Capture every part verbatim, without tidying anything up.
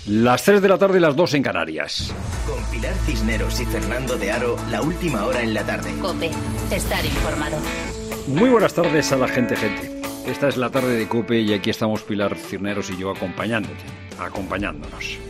Las tres de la tarde y las dos en Canarias. Con Pilar Cisneros y Fernando de Aro, la última hora en la tarde. COPE, estar informado. Muy buenas tardes a la gente, gente. Esta es la tarde de COPE y aquí estamos Pilar Cisneros y yo acompañándote, acompañándonos.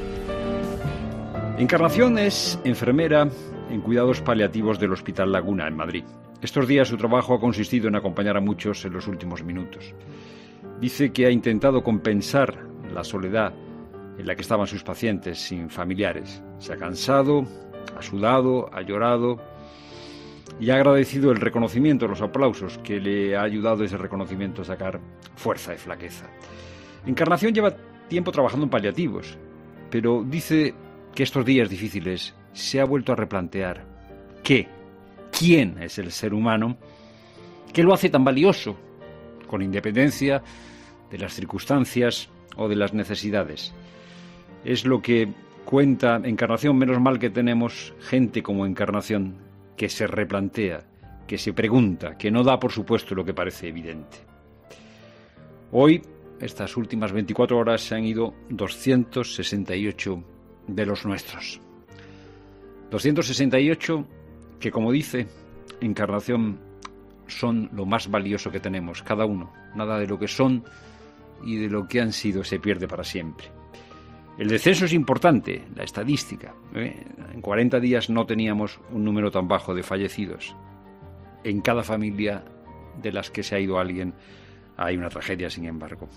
Encarnación es enfermera en cuidados paliativos del Hospital Laguna, en Madrid. Estos días su trabajo ha consistido en acompañar a muchos en los últimos minutos. Dice que ha intentado compensar la soledad en la que estaban sus pacientes sin familiares. Se ha cansado, ha sudado, ha llorado y ha agradecido el reconocimiento, los aplausos que le ha ayudado ese reconocimiento a sacar fuerza y flaqueza. Encarnación lleva tiempo trabajando en paliativos, pero dice que estos días difíciles se ha vuelto a replantear qué, quién es el ser humano, qué lo hace tan valioso, con independencia de las circunstancias o de las necesidades. Es lo que cuenta Encarnación. Menos mal que tenemos gente como Encarnación que se replantea, que se pregunta, que no da por supuesto lo que parece evidente. Hoy, estas últimas veinticuatro horas, se han ido doscientos sesenta y ocho de los nuestros. doscientos sesenta y ocho que, como dice Encarnación, son lo más valioso que tenemos, cada uno. Nada de lo que son y de lo que han sido se pierde para siempre. El descenso es importante, la estadística. ¿eh? En cuarenta días no teníamos un número tan bajo de fallecidos. En cada familia de las que se ha ido alguien hay una tragedia, sin embargo.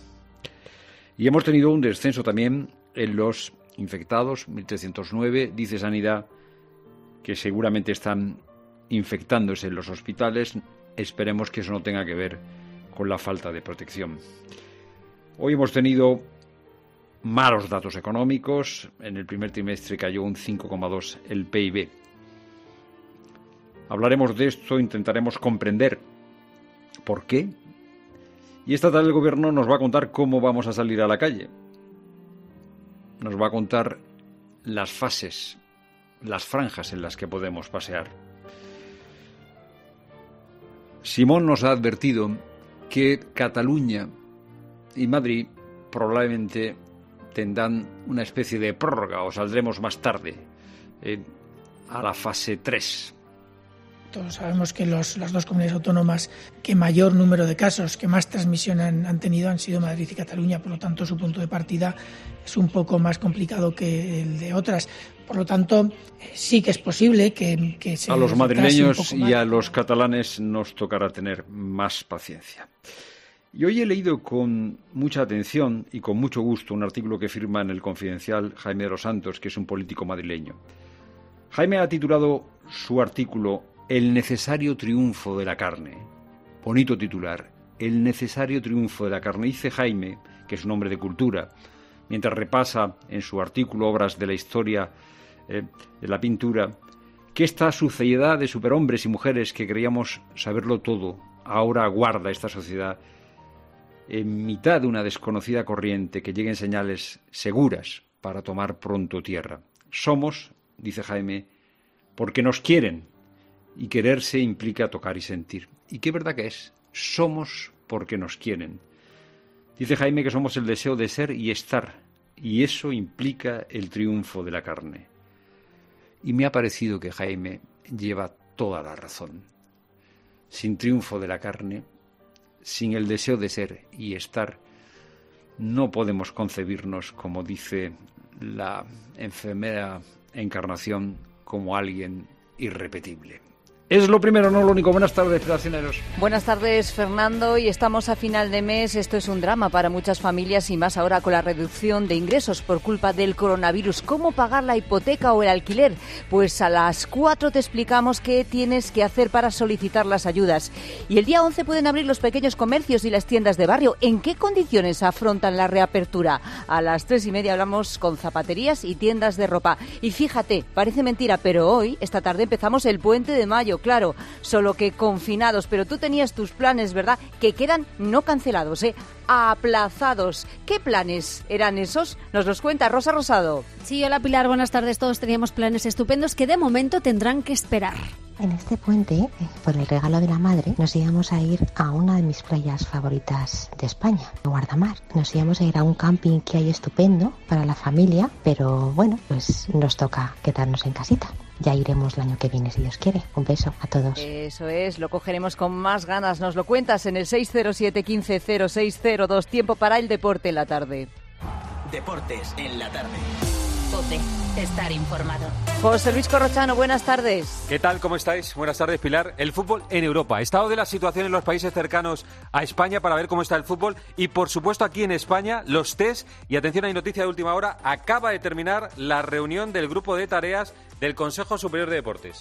Y hemos tenido un descenso también en los infectados, mil trescientos nueve, dice Sanidad, que seguramente están infectándose en los hospitales. Esperemos que eso no tenga que ver con la falta de protección. Hoy hemos tenido malos datos económicos. En el primer trimestre cayó un cinco coma dos el P I B. Hablaremos de esto, intentaremos comprender por qué. Y esta tarde el Gobierno nos va a contar cómo vamos a salir a la calle. Nos va a contar las fases, las franjas en las que podemos pasear. Simón nos ha advertido que Cataluña y Madrid probablemente tendrán una especie de prórroga o saldremos más tarde eh, a la fase tres. Todos sabemos que los, las dos comunidades autónomas que mayor número de casos, que más transmisión han, han tenido han sido Madrid y Cataluña, por lo tanto su punto de partida es un poco más complicado que el de otras. Por lo tanto, eh, sí que es posible que, que se... A los madrileños y a los catalanes nos tocará tener más paciencia. Y hoy he leído con mucha atención y con mucho gusto un artículo que firma en El Confidencial Jaime de los Santos, que es un político madrileño. Jaime ha titulado su artículo El necesario triunfo de la carne. Bonito titular, El necesario triunfo de la carne. Dice Jaime, que es un hombre de cultura, mientras repasa en su artículo obras de la historia eh, de la pintura, que esta sucediedad de superhombres y mujeres que creíamos saberlo todo, ahora aguarda esta sociedad en mitad de una desconocida corriente, que lleguen señales seguras para tomar pronto tierra. Somos, dice Jaime, porque nos quieren, y quererse implica tocar y sentir. ¿Y qué verdad que es? Somos porque nos quieren. Dice Jaime que somos el deseo de ser y estar, y eso implica el triunfo de la carne. Y me ha parecido que Jaime lleva toda la razón. Sin triunfo de la carne, sin el deseo de ser y estar, no podemos concebirnos, como dice la enfermera Encarnación, como alguien irrepetible. Es lo primero, no lo único. Buenas tardes, Cisneros. Buenas tardes, Fernando. Y estamos a final de mes. Esto es un drama para muchas familias y más ahora con la reducción de ingresos por culpa del coronavirus. ¿Cómo pagar la hipoteca o el alquiler? Pues a las cuatro te explicamos qué tienes que hacer para solicitar las ayudas. Y el día once pueden abrir los pequeños comercios y las tiendas de barrio. ¿En qué condiciones afrontan la reapertura? A las tres y media hablamos con zapaterías y tiendas de ropa. Y fíjate, parece mentira, pero hoy, esta tarde, empezamos el Puente de Mayo. estadio, claro, solo que confinados. Pero tú tenías tus planes, ¿verdad?, que quedan no cancelados, ¿eh?, aplazados. ¿Qué planes eran esos? Nos los cuenta Rosa Rosado. Sí, hola Pilar, buenas tardes. Todos teníamos planes estupendos que de momento tendrán que esperar. En este puente, eh, por el regalo de la madre, nos íbamos a ir a una de mis playas favoritas de España, Guardamar. Nos íbamos a ir a un camping que hay estupendo para la familia, pero bueno, pues nos toca quedarnos en casita. Ya iremos el año que viene, si Dios quiere. Un beso a todos. Eso es, lo cogeremos con más ganas. Nos lo cuentas en el seis cero siete, uno cinco cero seis cero dos. Tiempo para el deporte en la tarde. Deportes en la tarde. COPE. Estar informado. José Luis Corrochano, buenas tardes. ¿Qué tal? ¿Cómo estáis? Buenas tardes, Pilar. El fútbol en Europa. Estado de la situación en los países cercanos a España para ver cómo está el fútbol. Y, por supuesto, aquí en España, los test. Y atención, hay noticia de última hora. Acaba de terminar la reunión del grupo de tareas del Consejo Superior de Deportes.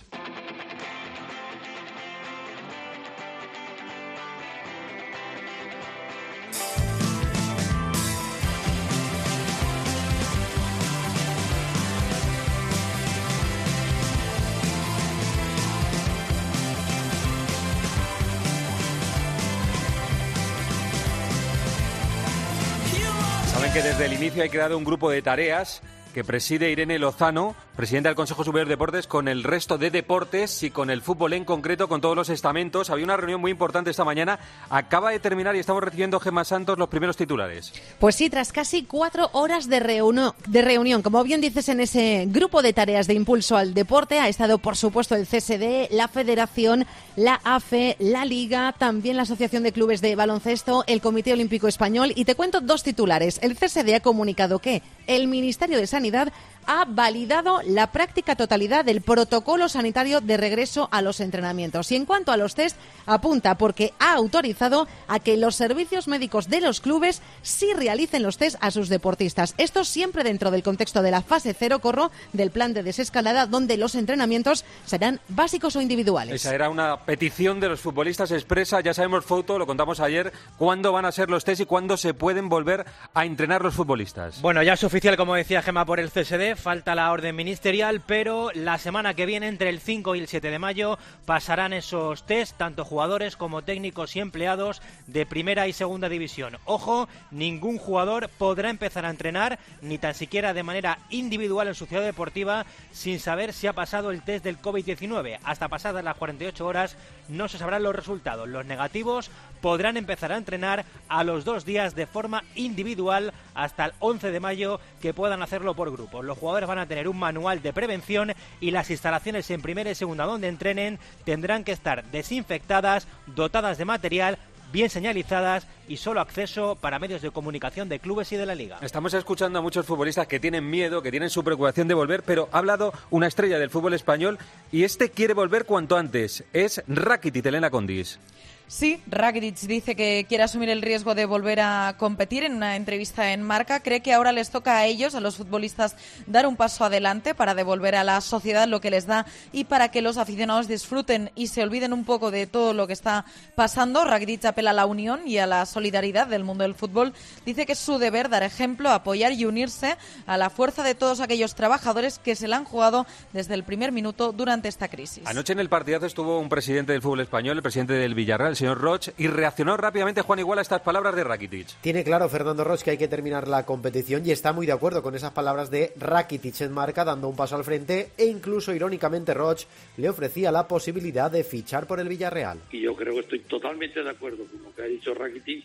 Saben que desde el inicio hay creado un grupo de tareas que preside Irene Lozano, presidenta del Consejo Superior de Deportes, con el resto de deportes y con el fútbol en concreto, con todos los estamentos. Había una reunión muy importante esta mañana. Acaba de terminar y estamos recibiendo, Gemma Santos, los primeros titulares. Pues sí, tras casi cuatro horas de, reunión, de reunión. Como bien dices, en ese grupo de tareas de impulso al deporte ha estado, por supuesto, el C S D, la Federación, la A F E, la Liga, también la Asociación de Clubes de Baloncesto, el Comité Olímpico Español. Y te cuento dos titulares. El C S D ha comunicado que el Ministerio de Sanidad ha validado la práctica totalidad del protocolo sanitario de regreso a los entrenamientos. Y en cuanto a los test, apunta porque ha autorizado a que los servicios médicos de los clubes sí realicen los test a sus deportistas. Esto siempre dentro del contexto de la fase cero, corro, del plan de desescalada, donde los entrenamientos serán básicos o individuales. Esa era una petición de los futbolistas expresa. Ya sabemos, Fouto, lo contamos ayer, cuándo van a ser los test y cuándo se pueden volver a entrenar los futbolistas. Bueno, ya es oficial, como decía Gemma, por el C S D. Falta la orden ministerial, pero la semana que viene, entre el cinco y el siete de mayo, pasarán esos test, tanto jugadores como técnicos y empleados de primera y segunda división. Ojo, ningún jugador podrá empezar a entrenar, ni tan siquiera de manera individual en su ciudad deportiva, sin saber si ha pasado el test del covid diecinueve. Hasta pasadas las cuarenta y ocho horas no se sabrán los resultados. Los negativos podrán empezar a entrenar a los dos días de forma individual hasta el once de mayo, que puedan hacerlo por grupos. Los jugadores van a tener un manual de prevención y las instalaciones en primera y segunda donde entrenen tendrán que estar desinfectadas, dotadas de material, bien señalizadas y solo acceso para medios de comunicación de clubes y de la Liga. Estamos escuchando a muchos futbolistas que tienen miedo, que tienen su preocupación de volver, pero ha hablado una estrella del fútbol español y este quiere volver cuanto antes. Es Rakitic, Elena Condis. Sí, Rakitic dice que quiere asumir el riesgo de volver a competir. En una entrevista en Marca, cree que ahora les toca a ellos, a los futbolistas, dar un paso adelante para devolver a la sociedad lo que les da y para que los aficionados disfruten y se olviden un poco de todo lo que está pasando. Rakitic apela a la unión y a la solidaridad del mundo del fútbol. Dice que es su deber dar ejemplo, apoyar y unirse a la fuerza de todos aquellos trabajadores que se la han jugado desde el primer minuto durante esta crisis. Anoche en el partidazo estuvo un presidente del fútbol español, el presidente del Villarreal, el señor Roch, y reaccionó rápidamente Juan Igual a estas palabras de Rakitic. Tiene claro Fernando Roch que hay que terminar la competición y está muy de acuerdo con esas palabras de Rakitic en Marca, dando un paso al frente, e incluso irónicamente Roch le ofrecía la posibilidad de fichar por el Villarreal. Y yo creo que estoy totalmente de acuerdo con lo que ha dicho Rakitic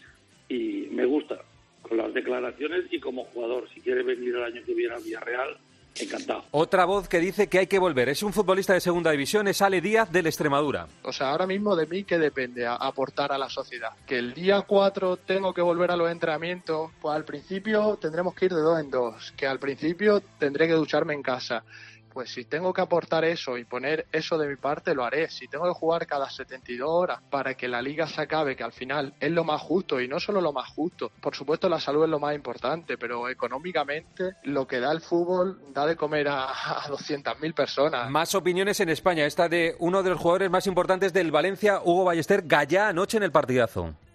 y me gusta con las declaraciones y como jugador. Si quiere venir el año que viene al Villarreal, encantado. Otra voz que dice que hay que volver. Es un futbolista de segunda división, es Ale Díaz del Extremadura. O sea, ahora mismo de mí, ¿qué depende? A aportar a la sociedad. Que el día cuatro tengo que volver a los entrenamientos, pues al principio tendremos que ir de dos en dos. Que al principio tendré que ducharme en casa. Pues si tengo que aportar eso y poner eso de mi parte, lo haré. Si tengo que jugar cada setenta y dos horas para que la liga se acabe, que al final es lo más justo, y no solo lo más justo. Por supuesto, la salud es lo más importante, pero económicamente lo que da el fútbol da de comer a, a doscientas mil personas. Más opiniones en España. Esta de uno de los jugadores más importantes del Valencia, Hugo Ballester, Gallá, anoche en el partidazo.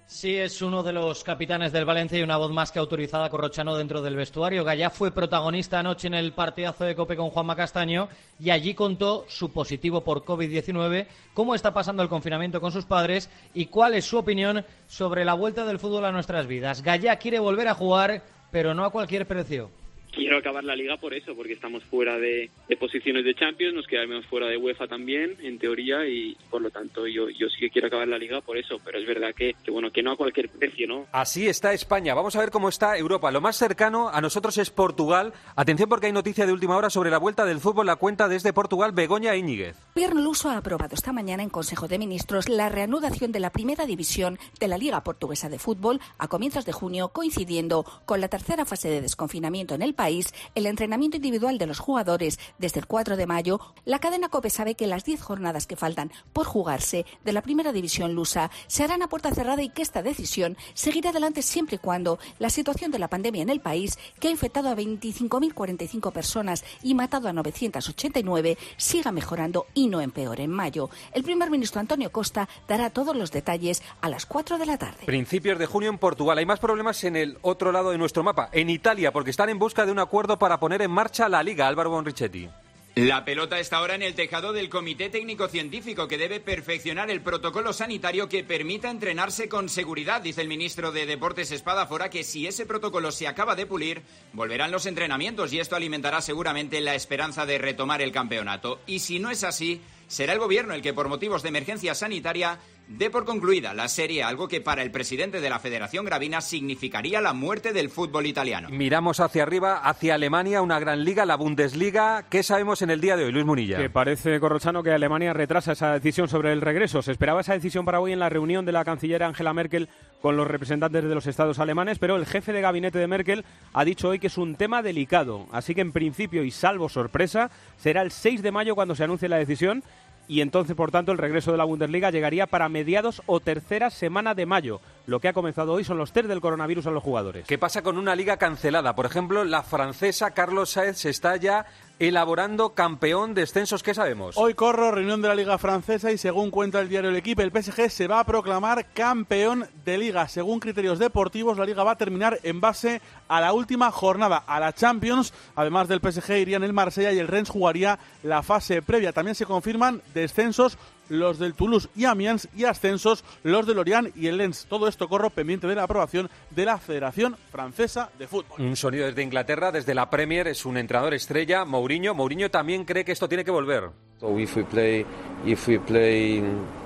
Sí, es uno de los capitanes del Valencia y una voz más que autorizada, Corrochano, dentro del vestuario. Gallá fue protagonista anoche en el partidazo de COPE con Juanma Castaño y allí contó su positivo por covid diecinueve, cómo está pasando el confinamiento con sus padres y cuál es su opinión sobre la vuelta del fútbol a nuestras vidas. Gallá quiere volver a jugar, pero no a cualquier precio. Quiero acabar la Liga por eso, porque estamos fuera de, de posiciones de Champions, nos quedamos fuera de UEFA también, en teoría, y por lo tanto yo, yo sí que quiero acabar la Liga por eso, pero es verdad que, que bueno que no a cualquier precio, ¿no? Así está España. Vamos a ver cómo está Europa. Lo más cercano a nosotros es Portugal. Atención porque hay noticia de última hora sobre la vuelta del fútbol. La cuenta desde Portugal, Begoña Íñiguez. El Gobierno luso ha aprobado esta mañana en Consejo de Ministros la reanudación de la primera división de la Liga Portuguesa de Fútbol a comienzos de junio, coincidiendo con la tercera fase de desconfinamiento en el país. El entrenamiento individual de los jugadores desde el cuatro de mayo, la cadena COPE sabe que las diez jornadas que faltan por jugarse de la primera división lusa se harán a puerta cerrada y que esta decisión seguirá adelante siempre y cuando la situación de la pandemia en el país, que ha infectado a veinticinco mil cuarenta y cinco personas y matado a novecientos ochenta y nueve, siga mejorando y no empeore. En mayo, el primer ministro Antonio Costa dará todos los detalles a las cuatro de la tarde. Principios de junio en Portugal. Hay más problemas en el otro lado de nuestro mapa, en Italia, porque están en busca de un acuerdo para poner en marcha la Liga. Álvaro Bonrichetti. La pelota está ahora en el tejado del Comité Técnico Científico, que debe perfeccionar el protocolo sanitario que permita entrenarse con seguridad. Dice el ministro de Deportes Espadafora que si ese protocolo se acaba de pulir, volverán los entrenamientos y esto alimentará seguramente la esperanza de retomar el campeonato. Y si no es así, será el gobierno el que, por motivos de emergencia sanitaria, dé por concluida la serie, algo que para el presidente de la Federación Gravina significaría la muerte del fútbol italiano. Miramos hacia arriba, hacia Alemania, una gran liga, la Bundesliga. ¿Qué sabemos en el día de hoy, Luis Munilla? Que parece, Corrochano, que Alemania retrasa esa decisión sobre el regreso. Se esperaba esa decisión para hoy en la reunión de la canciller Angela Merkel con los representantes de los estados alemanes, pero el jefe de gabinete de Merkel ha dicho hoy que es un tema delicado. Así que en principio, y salvo sorpresa, será el seis de mayo cuando se anuncie la decisión. Y entonces, por tanto, el regreso de la Bundesliga llegaría para mediados o tercera semana de mayo. Lo que ha comenzado hoy son los test del coronavirus a los jugadores. ¿Qué pasa con una liga cancelada? Por ejemplo, la francesa, Carlos Saez, está ya elaborando campeón de descensos. ¿Qué sabemos? Hoy corro, reunión de la Liga Francesa y según cuenta el diario El Equipo, el P S G se va a proclamar campeón de Liga. Según criterios deportivos, la Liga va a terminar en base a la última jornada, a la Champions. Además del P S G irían el Marsella y el Rennes jugaría la fase previa. También se confirman descensos los del Toulouse y Amiens y ascensos los del Lorient y el Lens. Todo esto corro pendiente de la aprobación de la Federación Francesa de Fútbol. Un sonido desde Inglaterra, desde la Premier, es un entrenador estrella, Mourinho. Mourinho también cree que esto tiene que volver. So if we play, if we play...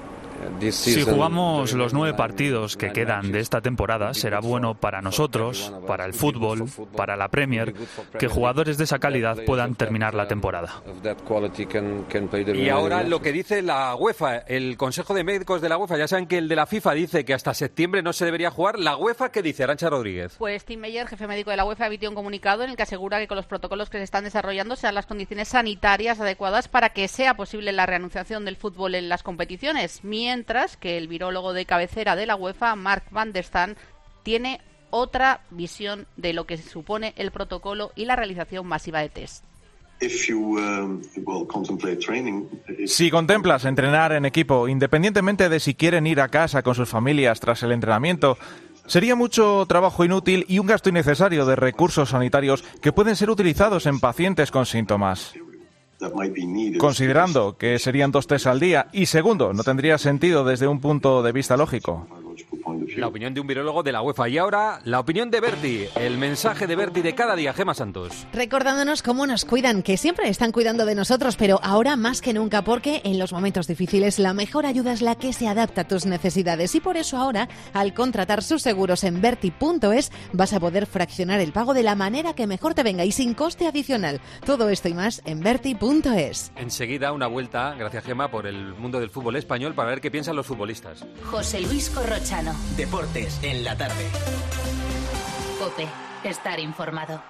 Si jugamos los nueve partidos que quedan de esta temporada, será bueno para nosotros, para el fútbol, para la Premier, que jugadores de esa calidad puedan terminar la temporada. Y ahora lo que dice la UEFA, el Consejo de Médicos de la UEFA, ya saben que el de la FIFA dice que hasta septiembre no se debería jugar. ¿La UEFA qué dice, Arantxa Rodríguez? Pues Tim Meyer, jefe médico de la UEFA, emitió un comunicado en el que asegura que con los protocolos que se están desarrollando sean las condiciones sanitarias adecuadas para que sea posible la reanudación del fútbol en las competiciones. Mientras que el virólogo de cabecera de la UEFA, Mark van der Stan, tiene otra visión de lo que supone el protocolo y la realización masiva de test. Si contemplas entrenar en equipo, independientemente de si quieren ir a casa con sus familias tras el entrenamiento, sería mucho trabajo inútil y un gasto innecesario de recursos sanitarios que pueden ser utilizados en pacientes con síntomas. Considerando que serían dos test al día y segundo, no tendría sentido desde un punto de vista lógico. La opinión de un virólogo de la UEFA. Y ahora, la opinión de Berti, el mensaje de Berti de cada día, Gemma Santos. Recordándonos cómo nos cuidan, que siempre están cuidando de nosotros, pero ahora más que nunca, porque en los momentos difíciles la mejor ayuda es la que se adapta a tus necesidades. Y por eso ahora, al contratar sus seguros en Berti punto es, vas a poder fraccionar el pago de la manera que mejor te venga y sin coste adicional. Todo esto y más en Berti punto es. Enseguida una vuelta, gracias Gemma, por el mundo del fútbol español para ver qué piensan los futbolistas. José Luis Corrochano. Deportes en la tarde. COPE. Estar informado.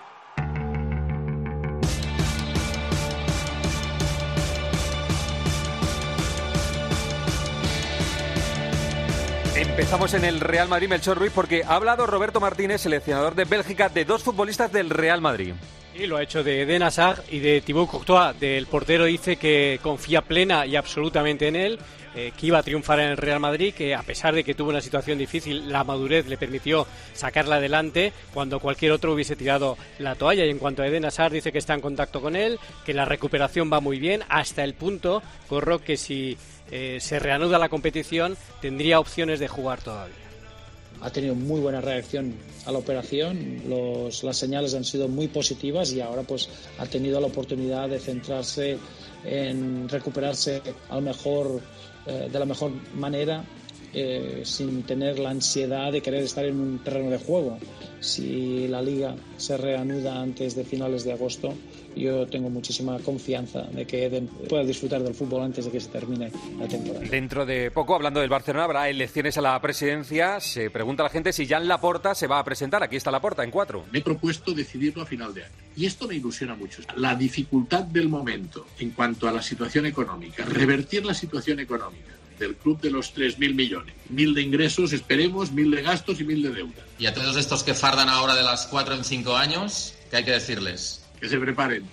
Empezamos en el Real Madrid, Melchor Ruiz, porque ha hablado Roberto Martínez, seleccionador de Bélgica, de dos futbolistas del Real Madrid. Y lo ha hecho de Eden Hazard y de Thibaut Courtois. Del portero dice que confía plena y absolutamente en él. eh, que iba a triunfar en el Real Madrid, que a pesar de que tuvo una situación difícil, la madurez le permitió sacarla adelante cuando cualquier otro hubiese tirado la toalla. Y en cuanto a Eden Hazard, dice que está en contacto con él, que la recuperación va muy bien, hasta el punto, Corro, que si eh, se reanuda la competición tendría opciones de jugar todavía. Ha tenido muy buena reacción a la operación, los, las señales han sido muy positivas y ahora pues ha tenido la oportunidad de centrarse en recuperarse a lo mejor, eh, de la mejor manera, eh, sin tener la ansiedad de querer estar en un terreno de juego. Si la Liga se reanuda antes de finales de agosto, yo tengo muchísima confianza de que Eden pueda disfrutar del fútbol antes de que se termine la temporada. Dentro de poco, hablando del Barcelona, habrá elecciones a la presidencia. Se pregunta a la gente si Jan Laporta se va a presentar. Aquí está Laporta, en cuatro. Me he propuesto decidirlo a final de año. Y esto me ilusiona mucho. La dificultad del momento en cuanto a la situación económica, revertir la situación económica del club de los tres mil millones. Mil de ingresos, esperemos, mil de gastos y mil de deuda. Y a todos estos que fardan ahora de las cuatro en cinco años, ¿qué hay que decirles? Que se preparen.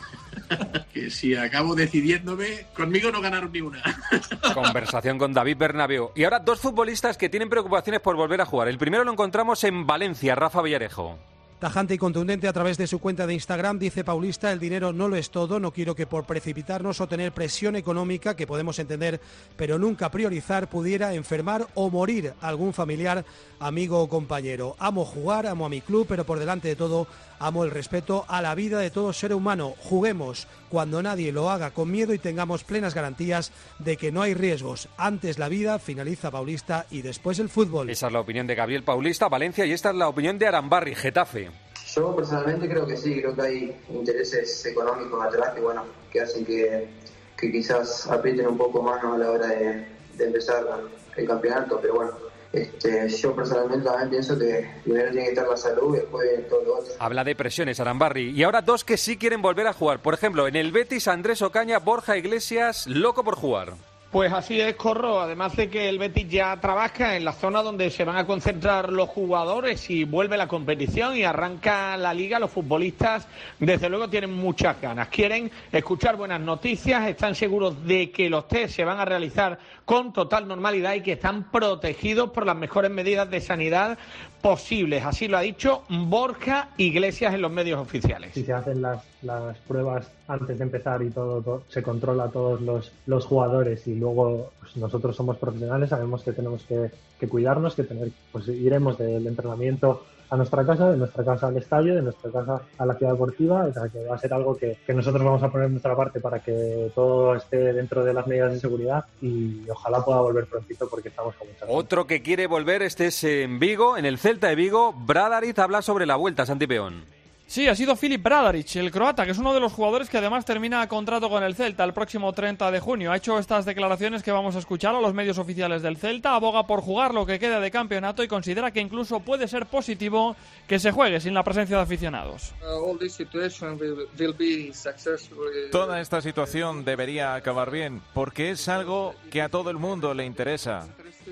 Que si acabo decidiéndome, conmigo no ganaron ni una. Conversación con David Bernabéu. Y ahora dos futbolistas que tienen preocupaciones por volver a jugar. El primero lo encontramos en Valencia, Rafa Villarejo. Tajante y contundente a través de su cuenta de Instagram, dice Paulista: el dinero no lo es todo, no quiero que por precipitarnos o tener presión económica, que podemos entender, pero nunca priorizar, pudiera enfermar o morir algún familiar, amigo o compañero. Amo jugar, amo a mi club, pero por delante de todo amo el respeto a la vida de todo ser humano. Juguemos cuando nadie lo haga con miedo y tengamos plenas garantías de que no hay riesgos. Antes la vida, finaliza Paulista, y después el fútbol. Esa es la opinión de Gabriel Paulista, Valencia, y esta es la opinión de Arambarri, Getafe. Yo personalmente creo que sí, creo que hay intereses económicos atrás que bueno, que hacen que, que quizás aprieten un poco más, ¿no?, a la hora de, de empezar el campeonato, pero bueno. Este, yo personalmente también pienso que primero tiene que estar la salud y después todo lo otro. Habla de presiones, Arambarri. Y ahora dos que sí quieren volver a jugar. Por ejemplo, en el Betis, Andrés Ocaña, Borja Iglesias, loco por jugar. Pues así es, Corro, además de que el Betis ya trabaja en la zona donde se van a concentrar los jugadores y vuelve la competición y arranca la liga. Los futbolistas desde luego tienen muchas ganas, quieren escuchar buenas noticias, están seguros de que los test se van a realizar con total normalidad y que están protegidos por las mejores medidas de sanidad posibles. Así lo ha dicho Borja Iglesias en los medios oficiales. Si se hacen las, las pruebas antes de empezar y todo, todo se controla a todos los, los jugadores y luego pues, nosotros somos profesionales, sabemos que tenemos que, que cuidarnos, que tener, pues iremos del entrenamiento a nuestra casa, de nuestra casa al estadio, de nuestra casa a la ciudad deportiva, o sea que va a ser algo que, que nosotros vamos a poner nuestra parte para que todo esté dentro de las medidas de seguridad y ojalá pueda volver prontito porque estamos con muchas ganas. Otro que quiere volver, este es en Vigo, en el Celta de Vigo. Bradariz habla sobre la vuelta, Santi Peón. Sí, ha sido Filip Bradarić, el croata, que es uno de los jugadores que además termina contrato con el Celta el próximo treinta de junio. Ha hecho estas declaraciones que vamos a escuchar a los medios oficiales del Celta. Aboga por jugar lo que queda de campeonato y considera que incluso puede ser positivo que se juegue sin la presencia de aficionados. Toda esta situación debería acabar bien, porque es algo que a todo el mundo le interesa.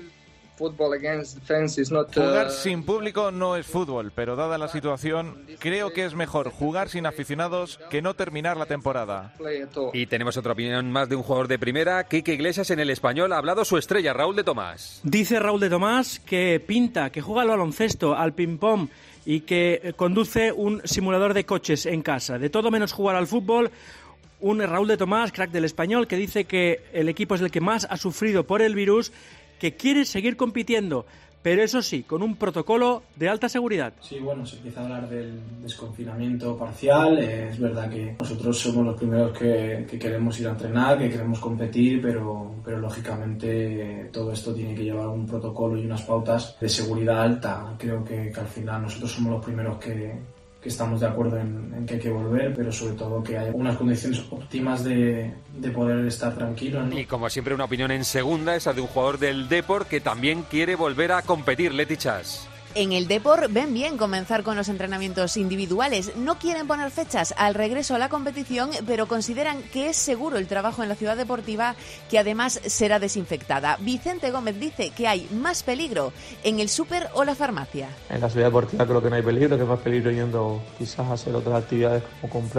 Jugar sin público no es fútbol, pero dada la situación, creo que es mejor jugar sin aficionados que no terminar la temporada. Y tenemos otra opinión más de un jugador de primera, Quique Iglesias. En el Español ha hablado su estrella, Raúl de Tomás. Dice Raúl de Tomás que pinta, que juega al baloncesto, al ping-pong y que conduce un simulador de coches en casa. De todo menos jugar al fútbol. Un Raúl de Tomás, crack del Español, que dice que el equipo es el que más ha sufrido por el virus, que quiere seguir compitiendo, pero eso sí, con un protocolo de alta seguridad. Sí, bueno, se empieza a hablar del desconfinamiento parcial. Eh, es verdad que nosotros somos los primeros que, que queremos ir a entrenar, que queremos competir, pero, pero lógicamente eh, todo esto tiene que llevar un protocolo y unas pautas de seguridad alta. Creo que, que al final nosotros somos los primeros que... que estamos de acuerdo en, en que hay que volver, pero sobre todo que haya unas condiciones óptimas de, de poder estar tranquilos, ¿no? Y como siempre, una opinión en segunda, esa de un jugador del Depor que también quiere volver a competir, Leti Chas. En el Depor ven bien comenzar con los entrenamientos individuales. No quieren poner fechas al regreso a la competición, pero consideran que es seguro el trabajo en la ciudad deportiva, que además será desinfectada. Vicente Gómez dice que hay más peligro en el súper o la farmacia. En la ciudad deportiva creo que no hay peligro, que es más peligro yendo quizás a hacer otras actividades como comprar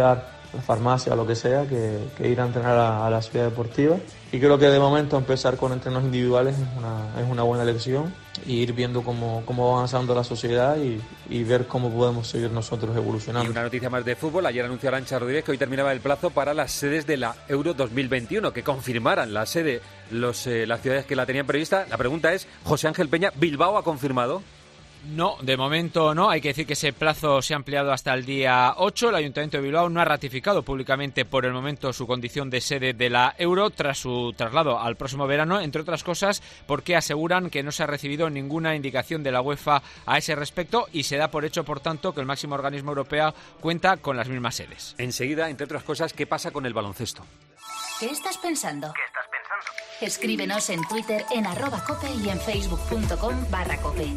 la farmacia o lo que sea, que, que ir a entrenar a, a la ciudad deportiva. Y creo que de momento empezar con entrenos individuales es una, es una buena elección, y ir viendo cómo, cómo va avanzando la sociedad y, y ver cómo podemos seguir nosotros evolucionando. Y una noticia más de fútbol. Ayer anunció Arantxa Rodríguez que hoy terminaba el plazo para las sedes de la Euro dos mil veintiuno, que confirmaran la sede los, eh, las ciudades que la tenían prevista. La pregunta es, José Ángel Peña, ¿Bilbao ha confirmado? No, de momento no. Hay que decir que ese plazo se ha ampliado hasta el día ocho. El Ayuntamiento de Bilbao no ha ratificado públicamente por el momento su condición de sede de la Euro tras su traslado al próximo verano, entre otras cosas porque aseguran que no se ha recibido ninguna indicación de la UEFA a ese respecto, y se da por hecho, por tanto, que el máximo organismo europeo cuenta con las mismas sedes. Enseguida, entre otras cosas, ¿qué pasa con el baloncesto? ¿Qué estás pensando? ¿Qué estás pensando? Escríbenos en Twitter en arroba cope y en facebook.com barra cope.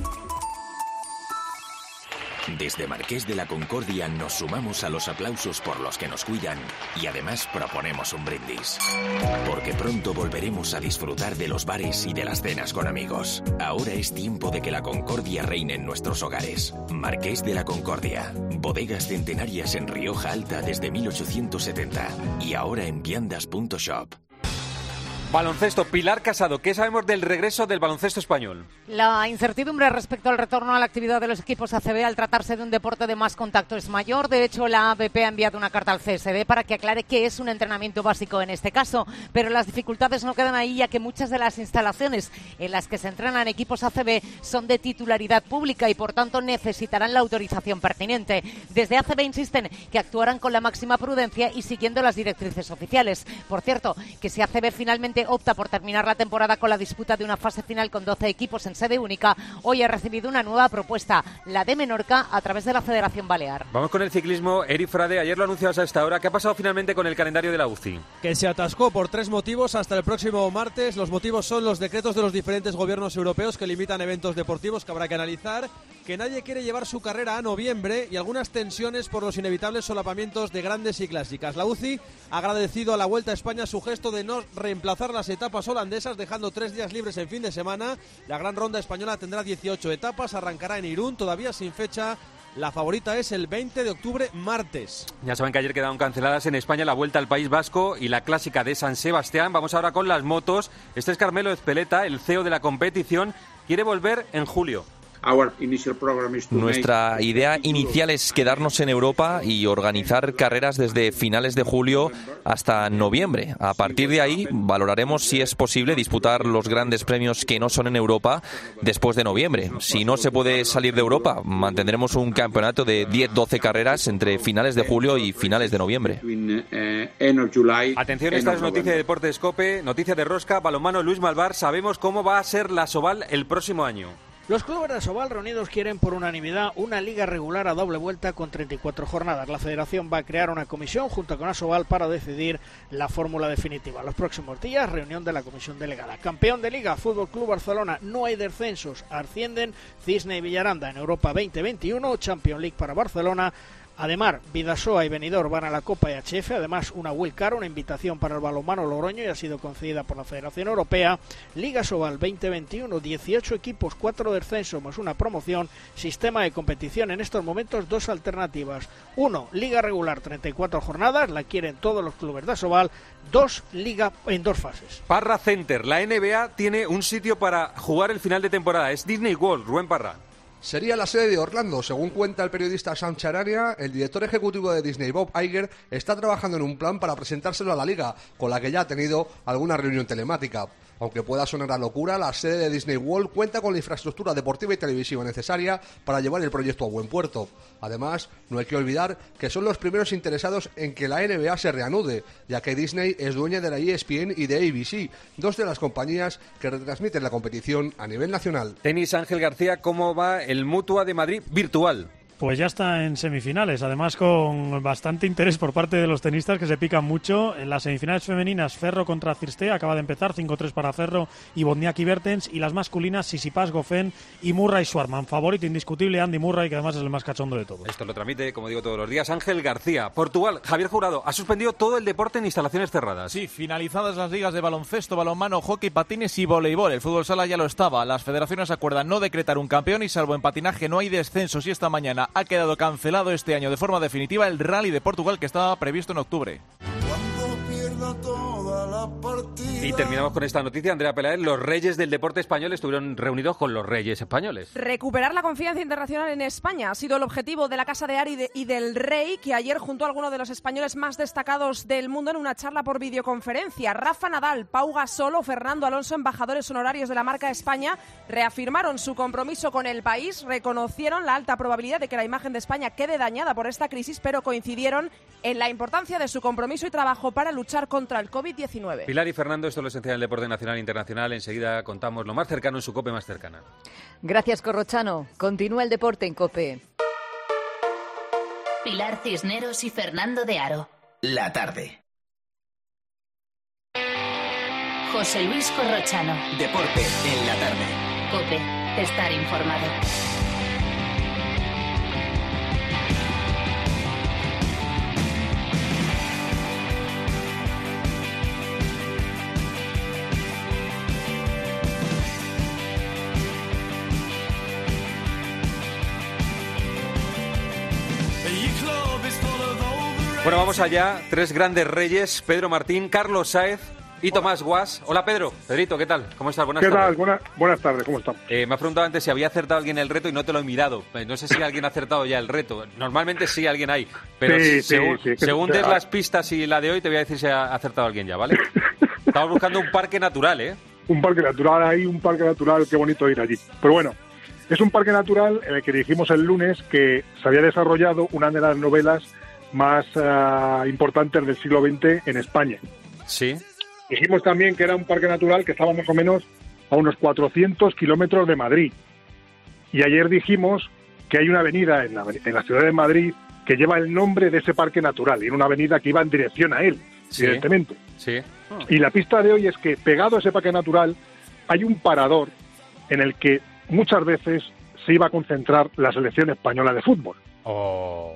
Desde Marqués de la Concordia nos sumamos a los aplausos por los que nos cuidan y además proponemos un brindis. Porque pronto volveremos a disfrutar de los bares y de las cenas con amigos. Ahora es tiempo de que la concordia reine en nuestros hogares. Marqués de la Concordia. Bodegas centenarias en Rioja Alta desde mil ochocientos setenta y ahora en viandas punto shop. Baloncesto, Pilar Casado, ¿qué sabemos del regreso del baloncesto español? La incertidumbre respecto al retorno a la actividad de los equipos A C B al tratarse de un deporte de más contacto es mayor. De hecho, la A B P ha enviado una carta al C S D para que aclare qué es un entrenamiento básico en este caso. Pero las dificultades no quedan ahí, ya que muchas de las instalaciones en las que se entrenan equipos A C B son de titularidad pública y, por tanto, necesitarán la autorización pertinente. Desde A C B insisten que actuarán con la máxima prudencia y siguiendo las directrices oficiales. Por cierto, que si A C B finalmente opta por terminar la temporada con la disputa de una fase final con doce equipos en sede única, hoy ha recibido una nueva propuesta, la de Menorca, a través de la Federación Balear. Vamos con el ciclismo. Eri Frade, ayer lo anunciabas a esta hora. ¿Qué ha pasado finalmente con el calendario de la U C I? Que se atascó por tres motivos hasta el próximo martes. Los motivos son los decretos de los diferentes gobiernos europeos que limitan eventos deportivos que habrá que analizar, que nadie quiere llevar su carrera a noviembre y algunas tensiones por los inevitables solapamientos de grandes y clásicas. La U C I ha agradecido a la Vuelta a España su gesto de no reemplazar las etapas holandesas, dejando tres días libres en fin de semana. La gran ronda española tendrá dieciocho etapas, arrancará en Irún, todavía sin fecha. La favorita es el veinte de octubre, martes. Ya saben que ayer quedaron canceladas en España la Vuelta al País Vasco y la Clásica de San Sebastián. Vamos ahora con las motos. Este es Carmelo Ezpeleta, el C E O de la competición. Quiere volver en julio. Nuestra idea inicial es quedarnos en Europa y organizar carreras desde finales de julio hasta noviembre. A partir de ahí valoraremos si es posible disputar los grandes premios que no son en Europa después de noviembre. Si no se puede salir de Europa, mantendremos un campeonato de diez doce carreras entre finales de julio y finales de noviembre. Atención, esta es noticia de Deportes Cope, noticia de Rosca, balonmano Luis Malvar. Sabemos cómo va a ser la Soval el próximo año. Los clubes de Asobal reunidos quieren por unanimidad una liga regular a doble vuelta con treinta y cuatro jornadas. La federación va a crear una comisión junto con Asobal para decidir la fórmula definitiva. Los próximos días, reunión de la comisión delegada. Campeón de Liga, Fútbol Club Barcelona, no hay descensos. Ascienden Cisne y Villaranda en Europa veinte veintiuno, Champions League para Barcelona. Además, Bidasoa y Benidorm van a la Copa H F, además una wildcard, una invitación para el balonmano Logroño y ha sido concedida por la Federación Europea. Liga Sobal veinte veintiuno, dieciocho equipos, cuatro descensos más una promoción, sistema de competición en estos momentos, dos alternativas. Uno, Liga regular, treinta y cuatro jornadas, la quieren todos los clubes de Asobal. Dos, Liga en dos fases. Parra Center, la N B A tiene un sitio para jugar el final de temporada, es Disney World. Rubén Parra. Sería la sede de Orlando. Según cuenta el periodista Sam Charania, el director ejecutivo de Disney, Bob Iger, está trabajando en un plan para presentárselo a la liga, con la que ya ha tenido alguna reunión telemática. Aunque pueda sonar a locura, la sede de Disney World cuenta con la infraestructura deportiva y televisiva necesaria para llevar el proyecto a buen puerto. Además, no hay que olvidar que son los primeros interesados en que la N B A se reanude, ya que Disney es dueña de la E S P N y de A B C, dos de las compañías que retransmiten la competición a nivel nacional. Tenis, Ángel García, ¿cómo va el Mutua de Madrid virtual? Pues ya está en semifinales, además con bastante interés por parte de los tenistas que se pican mucho. En las semifinales femeninas, Ferro contra Cirste, acaba de empezar, cinco tres para Ferro y Wozniacki Bertens, y las masculinas, Tsitsipas, Goffin y Murray Schwarman. Favorito indiscutible Andy Murray, que además es el más cachondo de todos. Esto lo transmite, como digo, todos los días Ángel García. Portugal, Javier Jurado, ha suspendido todo el deporte en instalaciones cerradas. Sí, finalizadas las ligas de baloncesto, balonmano, hockey, patines y voleibol. El fútbol sala ya lo estaba. Las federaciones acuerdan no decretar un campeón y salvo en patinaje no hay descensos, y esta mañana ha quedado cancelado este año de forma definitiva el Rally de Portugal que estaba previsto en octubre. Y terminamos con esta noticia, Andrea Peláez. Los reyes del deporte español estuvieron reunidos con los reyes españoles. Recuperar la confianza internacional en España ha sido el objetivo de la Casa de Ari y del Rey, que ayer juntó a algunos de los españoles más destacados del mundo en una charla por videoconferencia. Rafa Nadal, Pau Gasol o Fernando Alonso, embajadores honorarios de la marca España, reafirmaron su compromiso con el país, reconocieron la alta probabilidad de que la imagen de España quede dañada por esta crisis, pero coincidieron en la importancia de su compromiso y trabajo para luchar contra el covid diecinueve. Pilar y Fernando, esto es lo esencial del deporte nacional e internacional. Enseguida contamos lo más cercano en su COPE más cercana. Gracias, Corrochano. Continúa el deporte en COPE. Pilar Cisneros y Fernando de Aro. La tarde. José Luis Corrochano. Deporte en la tarde. COPE. Estar informado. Bueno, vamos allá. Tres grandes reyes, Pedro Martín, Carlos Sáez y Tomás Guas. Hola, Pedro. Pedrito, ¿qué tal? ¿Cómo estás? Buenas ¿Qué tardes. tal? Buena, buenas tardes, ¿cómo estamos? Eh, me ha preguntado antes si había acertado alguien el reto y no te lo he mirado. No sé si alguien ha acertado ya el reto. Normalmente sí alguien hay, pero Sí, según, sí, sí. según des las pistas y la de hoy, te voy a decir si ha acertado alguien ya, ¿vale? Estamos buscando un parque natural, ¿eh? Un parque natural, hay un parque natural, qué bonito ir allí. Pero bueno, es un parque natural en el que dijimos el lunes que se había desarrollado una de las novelas más uh, importantes del siglo veinte en España. Sí. Dijimos también que era un parque natural que estaba más o menos a unos cuatrocientos kilómetros de Madrid. Y ayer dijimos que hay una avenida en la, en la ciudad de Madrid que lleva el nombre de ese parque natural, y era una avenida que iba en dirección a él, Sí. evidentemente. Sí. Y la pista de hoy es que pegado a ese parque natural hay un parador en el que muchas veces se iba a concentrar la selección española de fútbol. Oh.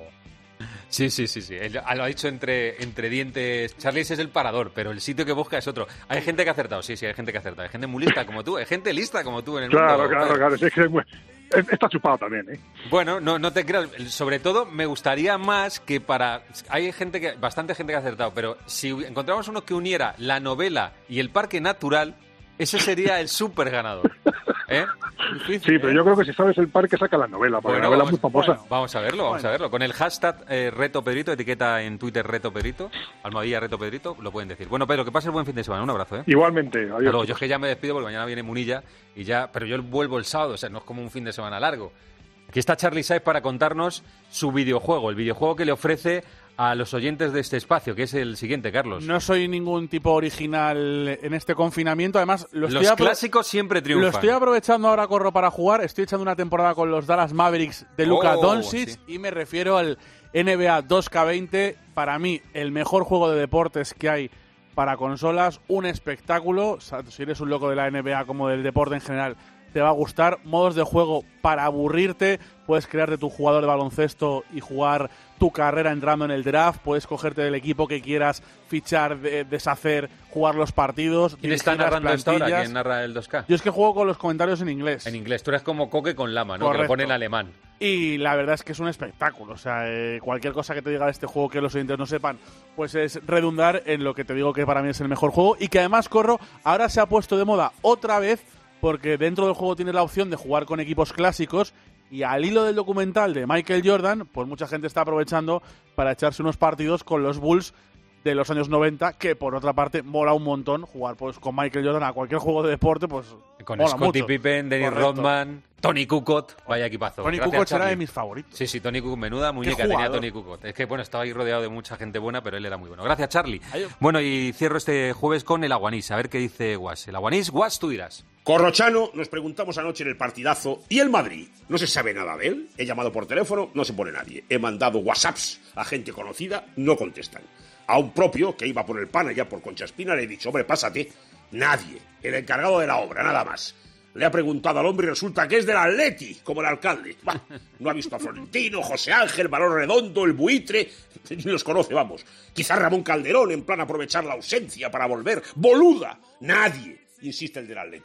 Sí, sí, sí, sí. Él lo ha dicho entre, entre dientes. Charlie es el parador, pero el sitio que busca es otro. Hay gente que ha acertado, sí, sí, hay gente que ha acertado. Hay gente muy lista como tú, hay gente lista como tú en el Claro, mundo. claro, claro. Es que es muy- es- está chupado también, ¿eh? Bueno, no, no te creas. Sobre todo, me gustaría más que para... Hay gente que, bastante gente que ha acertado, pero si encontramos uno que uniera la novela y el parque natural, ese sería el súper ganador. ¿Eh? Sí, pero yo creo que si sabes el parque, saca la novela, porque la novela es muy famosa. bueno, vamos a verlo, vamos a verlo. Con el hashtag eh, Reto Pedrito, etiqueta en Twitter Reto Pedrito, almohadilla Reto Pedrito, lo pueden decir. Bueno, Pedro, que pases buen fin de semana. Un abrazo, ¿eh? Igualmente, Hasta adiós. luego. Yo es que ya me despido porque mañana viene Munilla y ya, pero yo vuelvo el sábado, o sea, no es como un fin de semana largo. Aquí está Charlie Sáez para contarnos su videojuego, el videojuego que le ofrece a los oyentes de este espacio, que es el siguiente, Carlos. No soy ningún tipo original en este confinamiento. Además, lo estoy Los apro- clásicos siempre triunfan. Lo estoy aprovechando ahora, corro para jugar. Estoy echando una temporada con los Dallas Mavericks de Luka Oh, Doncic sí. y me refiero al N B A dos K veinte. Para mí, el mejor juego de deportes que hay para consolas. Un espectáculo. O sea, si eres un loco de la N B A como del deporte en general, te va a gustar. Modos de juego para aburrirte. Puedes crearte tu jugador de baloncesto y jugar tu carrera entrando en el draft. Puedes cogerte del equipo que quieras, fichar, de- deshacer, jugar los partidos. ¿Quién está dirigir las narrando esto ahora? plantillas. ¿Quién narra el dos K? Yo es que juego con los comentarios en inglés. En inglés. Tú eres como Coque con Lama, ¿no? Que Correcto. lo pone en alemán. Y la verdad es que es un espectáculo. O sea, eh, cualquier cosa que te diga de este juego que los oyentes no sepan, pues es redundar en lo que te digo que para mí es el mejor juego. Y que además, Corro, ahora se ha puesto de moda otra vez, porque dentro del juego tienes la opción de jugar con equipos clásicos. Y al hilo del documental de Michael Jordan, pues mucha gente está aprovechando para echarse unos partidos con los Bulls de los años noventa, que por otra parte mola un montón jugar pues con Michael Jordan a cualquier juego de deporte, pues Con mola Scottie mucho. Pippen, Dennis Correcto. Rodman, Tony Kukoc, vaya equipazo. Tony Gracias, Kukoc era Charlie. de mis favoritos. Sí, sí, Tony Kukoc, menuda muñeca tenía jugador. Tony Kukoc. Es que, bueno, estaba ahí rodeado de mucha gente buena, pero él era muy bueno. Gracias, Charlie. Bueno, y cierro este jueves con el Aguanís. A ver qué dice Guas. El Aguanís, Guas, tú dirás. Corrochano, nos preguntamos anoche en el partidazo, ¿y el Madrid? No se sabe nada de él. He llamado por teléfono, no se pone nadie. He mandado WhatsApps a gente conocida, no contestan. A un propio que iba por el pan allá por Concha Espina le he dicho, hombre, pásate. Nadie. El encargado de la obra, nada más. Le ha preguntado al hombre y resulta que es del Atleti, como el alcalde. Bah, no ha visto a Florentino, José Ángel, Balón Redondo, el Buitre. Ni los conoce, vamos. Quizás Ramón Calderón, en plan aprovechar la ausencia para volver. ¡Boluda! Nadie, insiste el del Atleti.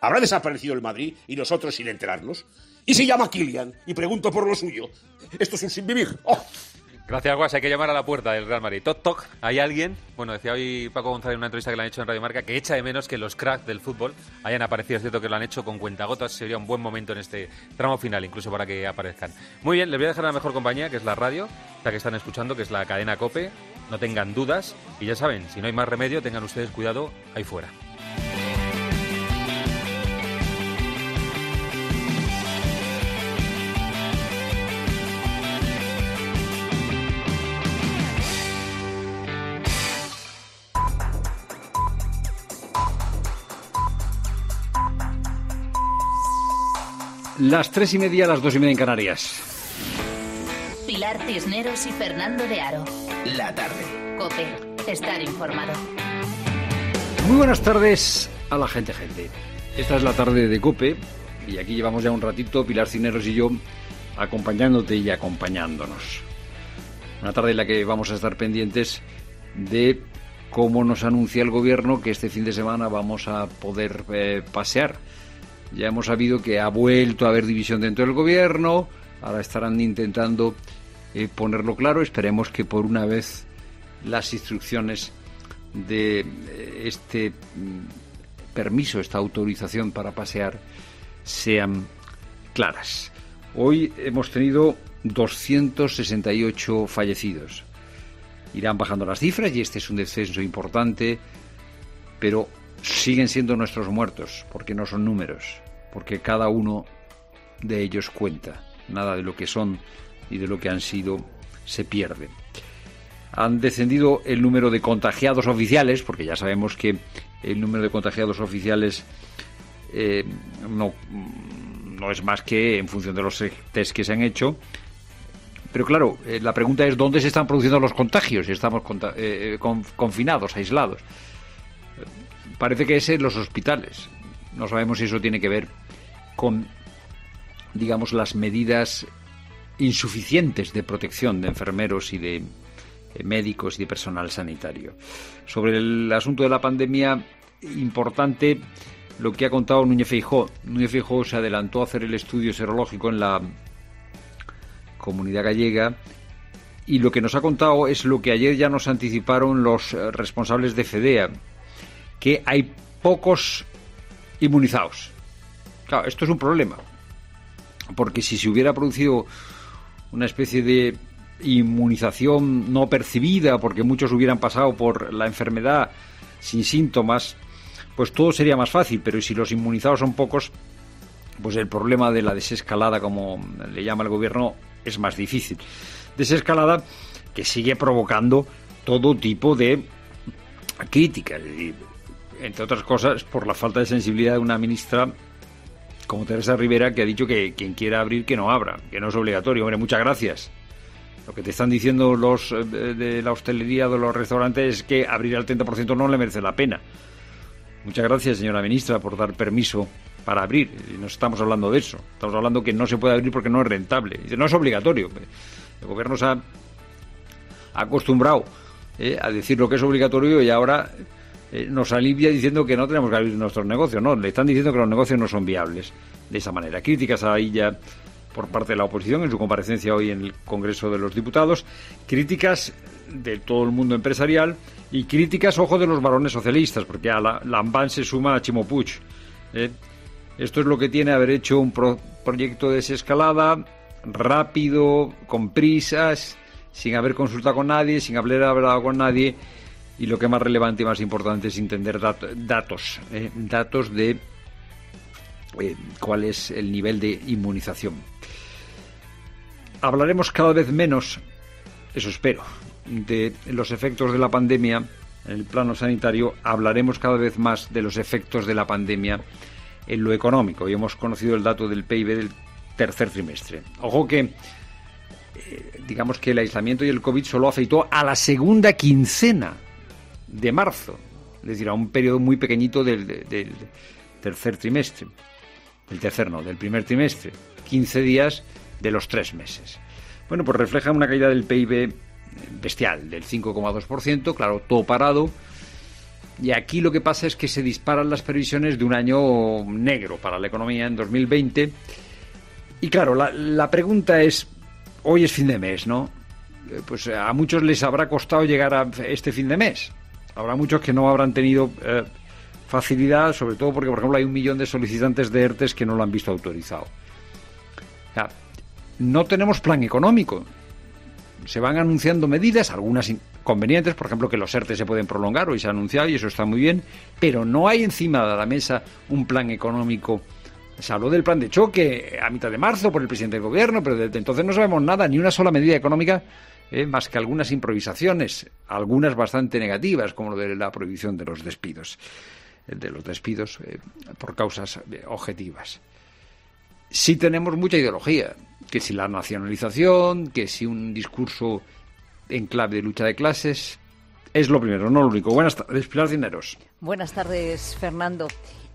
¿Habrá desaparecido el Madrid y nosotros sin enterarnos? ¿Y se llama Kylian? Y pregunto por lo suyo. Esto es un sinvivir. ¡Oh! Gracias, Guas. Hay que llamar a la puerta del Real Madrid. Toc, toc. ¿Hay alguien? Bueno, decía hoy Paco González en una entrevista que le han hecho en Radio Marca que echa de menos que los cracks del fútbol hayan aparecido. Es cierto que lo han hecho con cuentagotas. Sería un buen momento en este tramo final, incluso para que aparezcan. Muy bien, les voy a dejar la mejor compañía, que es la radio, la que están escuchando, que es la cadena COPE. No tengan dudas. Y ya saben, si no hay más remedio, tengan ustedes cuidado ahí fuera. Las tres y media, las dos y media en Canarias. Pilar Cisneros y Fernando de Aro. La tarde. COPE. Estar informado. Muy buenas tardes a la gente, gente. Esta es la tarde de COPE y aquí llevamos ya un ratito, Pilar Cisneros y yo, acompañándote y acompañándonos. Una tarde en la que vamos a estar pendientes de cómo nos anuncia el gobierno que este fin de semana vamos a poder eh, pasear. Ya hemos sabido que ha vuelto a haber división dentro del gobierno, ahora estarán intentando eh, ponerlo claro. Esperemos que por una vez las instrucciones de eh, este mm, permiso, esta autorización para pasear, sean claras. Hoy hemos tenido doscientos sesenta y ocho fallecidos. Irán bajando las cifras y este es un descenso importante, pero siguen siendo nuestros muertos, porque no son números, porque cada uno de ellos cuenta. Nada de lo que son y de lo que han sido se pierde. Han descendido el número de contagiados oficiales, porque ya sabemos que el número de contagiados oficiales eh, no, no es más que en función de los test que se han hecho. Pero claro, eh, la pregunta es ¿dónde se están produciendo los contagios? Si estamos conta- eh, con, confinados, aislados. Parece que es en los hospitales. No sabemos si eso tiene que ver con, digamos, las medidas insuficientes de protección de enfermeros y de eh, médicos y de personal sanitario. Sobre el asunto de la pandemia, importante lo que ha contado Núñez Feijóo. Núñez Feijóo se adelantó a hacer el estudio serológico en la Comunidad Gallega y lo que nos ha contado es lo que ayer ya nos anticiparon los responsables de FEDEA, que hay pocos inmunizados. Claro, esto es un problema, porque si se hubiera producido una especie de inmunización no percibida, porque muchos hubieran pasado por la enfermedad sin síntomas, pues todo sería más fácil, pero si los inmunizados son pocos, pues el problema de la desescalada, como le llama el gobierno, es más difícil. Desescalada que sigue provocando todo tipo de críticas, entre otras cosas por la falta de sensibilidad de una ministra como Teresa Rivera, que ha dicho que quien quiera abrir que no abra, que no es obligatorio. Hombre, muchas gracias. Lo que te están diciendo los de la hostelería, de los restaurantes, es que abrir al treinta por ciento no le merece la pena. Muchas gracias, señora ministra, por dar permiso para abrir. No estamos hablando de eso. Estamos hablando que no se puede abrir porque no es rentable. No es obligatorio. El gobierno se ha acostumbrado eh, a decir lo que es obligatorio y ahora eh, nos alivia diciendo que no tenemos que abrir nuestros negocios. No, le están diciendo que los negocios no son viables de esa manera. Críticas a ella por parte de la oposición en su comparecencia hoy en el Congreso de los Diputados. Críticas de todo el mundo empresarial y críticas, ojo, de los varones socialistas, porque a la Lambán se suma a Chimo Puig. Eh, Esto es lo que tiene haber hecho un pro- proyecto de desescalada rápido, con prisas, sin haber consultado con nadie, sin haber hablado con nadie, y lo que es más relevante y más importante es entender dat- datos, eh, datos de eh, cuál es el nivel de inmunización. Hablaremos cada vez menos, eso espero, de los efectos de la pandemia en el plano sanitario. Hablaremos cada vez más de los efectos de la pandemia en lo económico, y hemos conocido el dato del P I B del tercer trimestre. Ojo que, eh, digamos que el aislamiento y el COVID solo afectó a la segunda quincena de marzo, es decir, a un periodo muy pequeñito del, del tercer trimestre, del tercer no, del primer trimestre, quince días de los tres meses. Bueno, pues refleja una caída del P I B bestial, del cinco coma dos por ciento, claro, todo parado. Y aquí lo que pasa es que se disparan las previsiones de un año negro para la economía en dos mil veinte. Y claro, la, la pregunta es, hoy es fin de mes, ¿no? Eh, pues a muchos les habrá costado llegar a este fin de mes. Habrá muchos que no habrán tenido eh, facilidad, sobre todo porque, por ejemplo, hay un millón de solicitantes de ERTES que no lo han visto autorizado. O sea, no tenemos plan económico. Se van anunciando medidas, algunas inconvenientes, por ejemplo, que los ERTE se pueden prolongar, hoy se ha anunciado y eso está muy bien, pero no hay encima de la mesa un plan económico. Se habló del plan de choque a mitad de marzo por el presidente del gobierno, pero desde entonces no sabemos nada, ni una sola medida económica, eh, más que algunas improvisaciones, algunas bastante negativas, como lo de la prohibición de los despidos, de los despidos eh, por causas objetivas. Sí tenemos mucha ideología, que si la nacionalización, que si un discurso en clave de lucha de clases, es lo primero, no lo único. Buenas tardes, Pilar Cisneros. Buenas tardes, Fernando.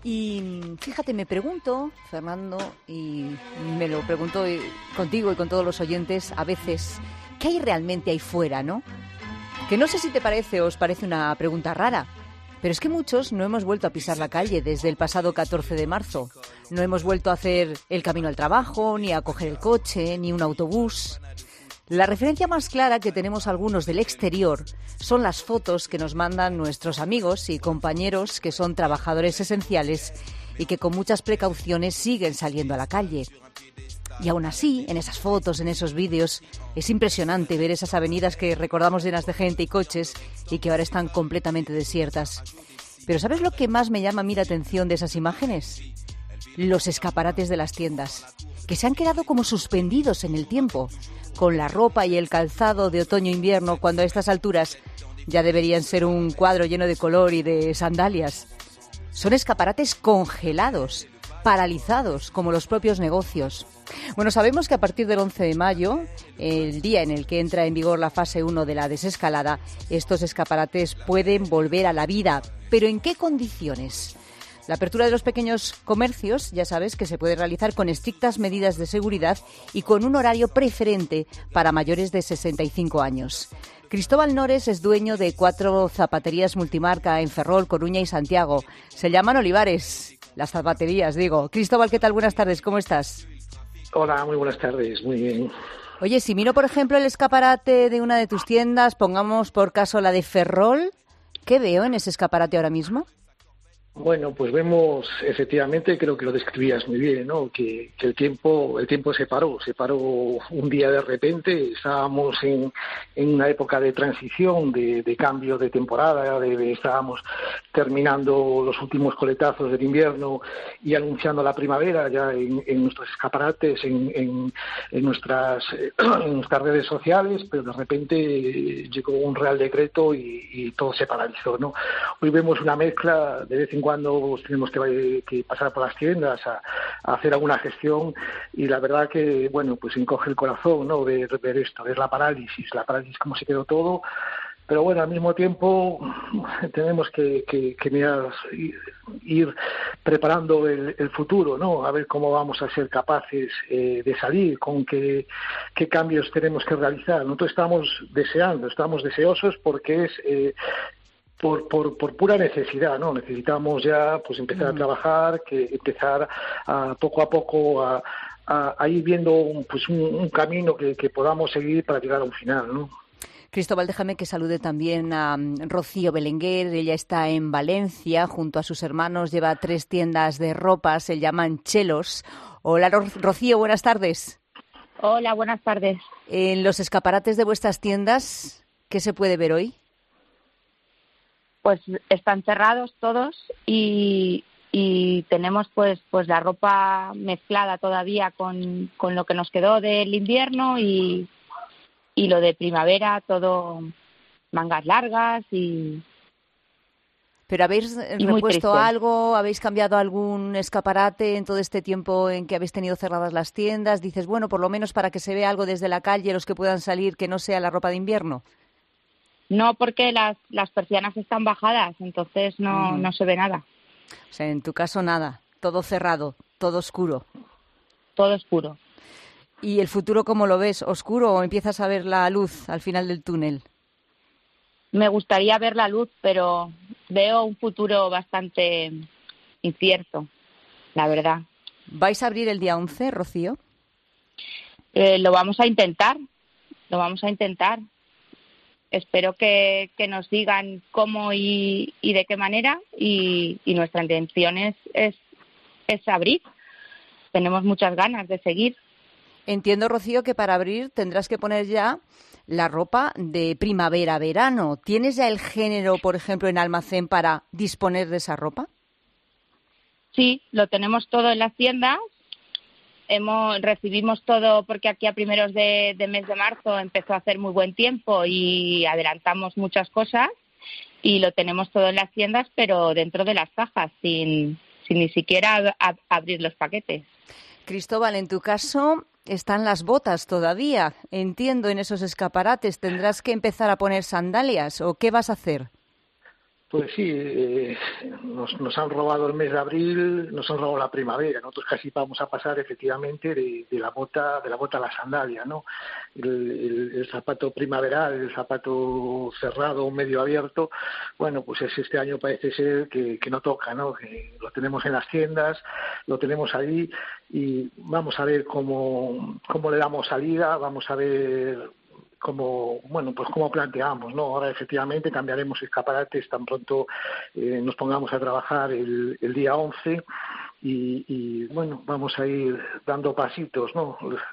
Y fíjate, me pregunto, Fernando, y me lo pregunto contigo y con todos los oyentes, a veces, ¿qué hay realmente ahí fuera, no? Que no sé si te parece o os parece una pregunta rara, pero es que muchos no hemos vuelto a pisar la calle desde el pasado catorce de marzo. No hemos vuelto a hacer el camino al trabajo, ni a coger el coche, ni un autobús. La referencia más clara que tenemos algunos del exterior son las fotos que nos mandan nuestros amigos y compañeros que son trabajadores esenciales y que con muchas precauciones siguen saliendo a la calle. Y aún así, en esas fotos, en esos vídeos, es impresionante ver esas avenidas que recordamos llenas de gente y coches y que ahora están completamente desiertas. Pero ¿sabes lo que más me llama a mí la atención de esas imágenes? Los escaparates de las tiendas, que se han quedado como suspendidos en el tiempo, con la ropa y el calzado de otoño-invierno, cuando a estas alturas ya deberían ser un cuadro lleno de color y de sandalias. Son escaparates congelados, paralizados, como los propios negocios. Bueno, sabemos que a partir del once de mayo, el día en el que entra en vigor la fase uno de la desescalada, estos escaparates pueden volver a la vida. ¿Pero en qué condiciones? La apertura de los pequeños comercios, ya sabes, que se puede realizar con estrictas medidas de seguridad y con un horario preferente para mayores de sesenta y cinco años. Cristóbal Nores es dueño de cuatro zapaterías multimarca en Ferrol, Coruña y Santiago. Se llaman Olivares, las zapaterías, digo. Cristóbal, ¿qué tal? Buenas tardes, ¿cómo estás? Hola, muy buenas tardes, muy bien. Oye, si miro, por ejemplo, el escaparate de una de tus tiendas, pongamos por caso la de Ferrol, ¿qué veo en ese escaparate ahora mismo? Bueno, pues vemos, efectivamente, creo que lo describías muy bien, ¿no? Que, que el tiempo, el tiempo se paró, se paró un día de repente. Estábamos en, en una época de transición, de, de cambio de temporada, de, de, estábamos terminando los últimos coletazos del invierno y anunciando la primavera ya en, en nuestros escaparates, en, en, en nuestras, en nuestras redes sociales, pero de repente llegó un Real Decreto y, y todo se paralizó, ¿no? Hoy vemos una mezcla, de vez en cuando tenemos que, que pasar por las tiendas a, a hacer alguna gestión y la verdad que, bueno, pues encoge el corazón, ¿no? Ver, ver esto, ver la parálisis, la parálisis, cómo se quedó todo, pero bueno, al mismo tiempo tenemos que, que, que mirar, ir preparando el, el futuro, ¿no? A ver cómo vamos a ser capaces eh, de salir, con qué, qué cambios tenemos que realizar. Nosotros estamos deseando, estamos deseosos porque es... Eh, Por, por, por pura necesidad, ¿no? Necesitamos ya pues empezar a trabajar, que empezar a poco a poco a, a, a ir viendo un, pues un, un camino que, que podamos seguir para llegar a un final, ¿no? Cristóbal, déjame que salude también a Rocío Belenguer. Ella está en Valencia, junto a sus hermanos, lleva tres tiendas de ropa, se llaman Chelos. Hola, Rocío, buenas tardes. Hola, buenas tardes. En los escaparates de vuestras tiendas, ¿qué se puede ver hoy? Pues están cerrados todos y, y tenemos pues pues la ropa mezclada todavía con, con lo que nos quedó del invierno y, y lo de primavera, todo mangas largas y... ¿Pero habéis repuesto algo? ¿Habéis cambiado algún escaparate en todo este tiempo en que habéis tenido cerradas las tiendas? Dices, bueno, por lo menos para que se vea algo desde la calle, los que puedan salir, que no sea la ropa de invierno. No, porque las, las persianas están bajadas, entonces no, mm. no se ve nada. O sea, en tu caso nada, todo cerrado, todo oscuro. Todo oscuro. ¿Y el futuro cómo lo ves? ¿Oscuro o empiezas a ver la luz al final del túnel? Me gustaría ver la luz, pero veo un futuro bastante incierto, la verdad. ¿Vais a abrir el día once, Rocío? Eh, lo vamos a intentar, lo vamos a intentar. Espero que, que nos digan cómo y, y de qué manera, y, y nuestra intención es, es, es abrir. Tenemos muchas ganas de seguir. Entiendo, Rocío, que para abrir tendrás que poner ya la ropa de primavera-verano. ¿Tienes ya el género, por ejemplo, en almacén para disponer de esa ropa? Sí, lo tenemos todo en las tiendas. Hemos, recibimos todo porque aquí a primeros de, de mes de marzo empezó a hacer muy buen tiempo y adelantamos muchas cosas y lo tenemos todo en las tiendas, pero dentro de las cajas, sin, sin ni siquiera ab- ab- abrir los paquetes. Cristóbal, en tu caso están las botas todavía. Entiendo, en esos escaparates. ¿Tendrás que empezar a poner sandalias o qué vas a hacer? Pues sí, eh, nos, nos han robado el mes de abril, nos han robado la primavera. Nosotros casi vamos a pasar efectivamente de, de la bota de la bota a la sandalia, ¿no? El, el, el zapato primaveral, el zapato cerrado, medio abierto, bueno, pues es, este año parece ser que, que no toca, ¿no? Que lo tenemos en las tiendas, lo tenemos ahí y vamos a ver cómo, cómo le damos salida, vamos a ver como bueno pues cómo planteamos, ¿no? Ahora efectivamente cambiaremos escaparates tan pronto eh, nos pongamos a trabajar el, el día once y, y bueno, vamos a ir dando pasitos, ¿no?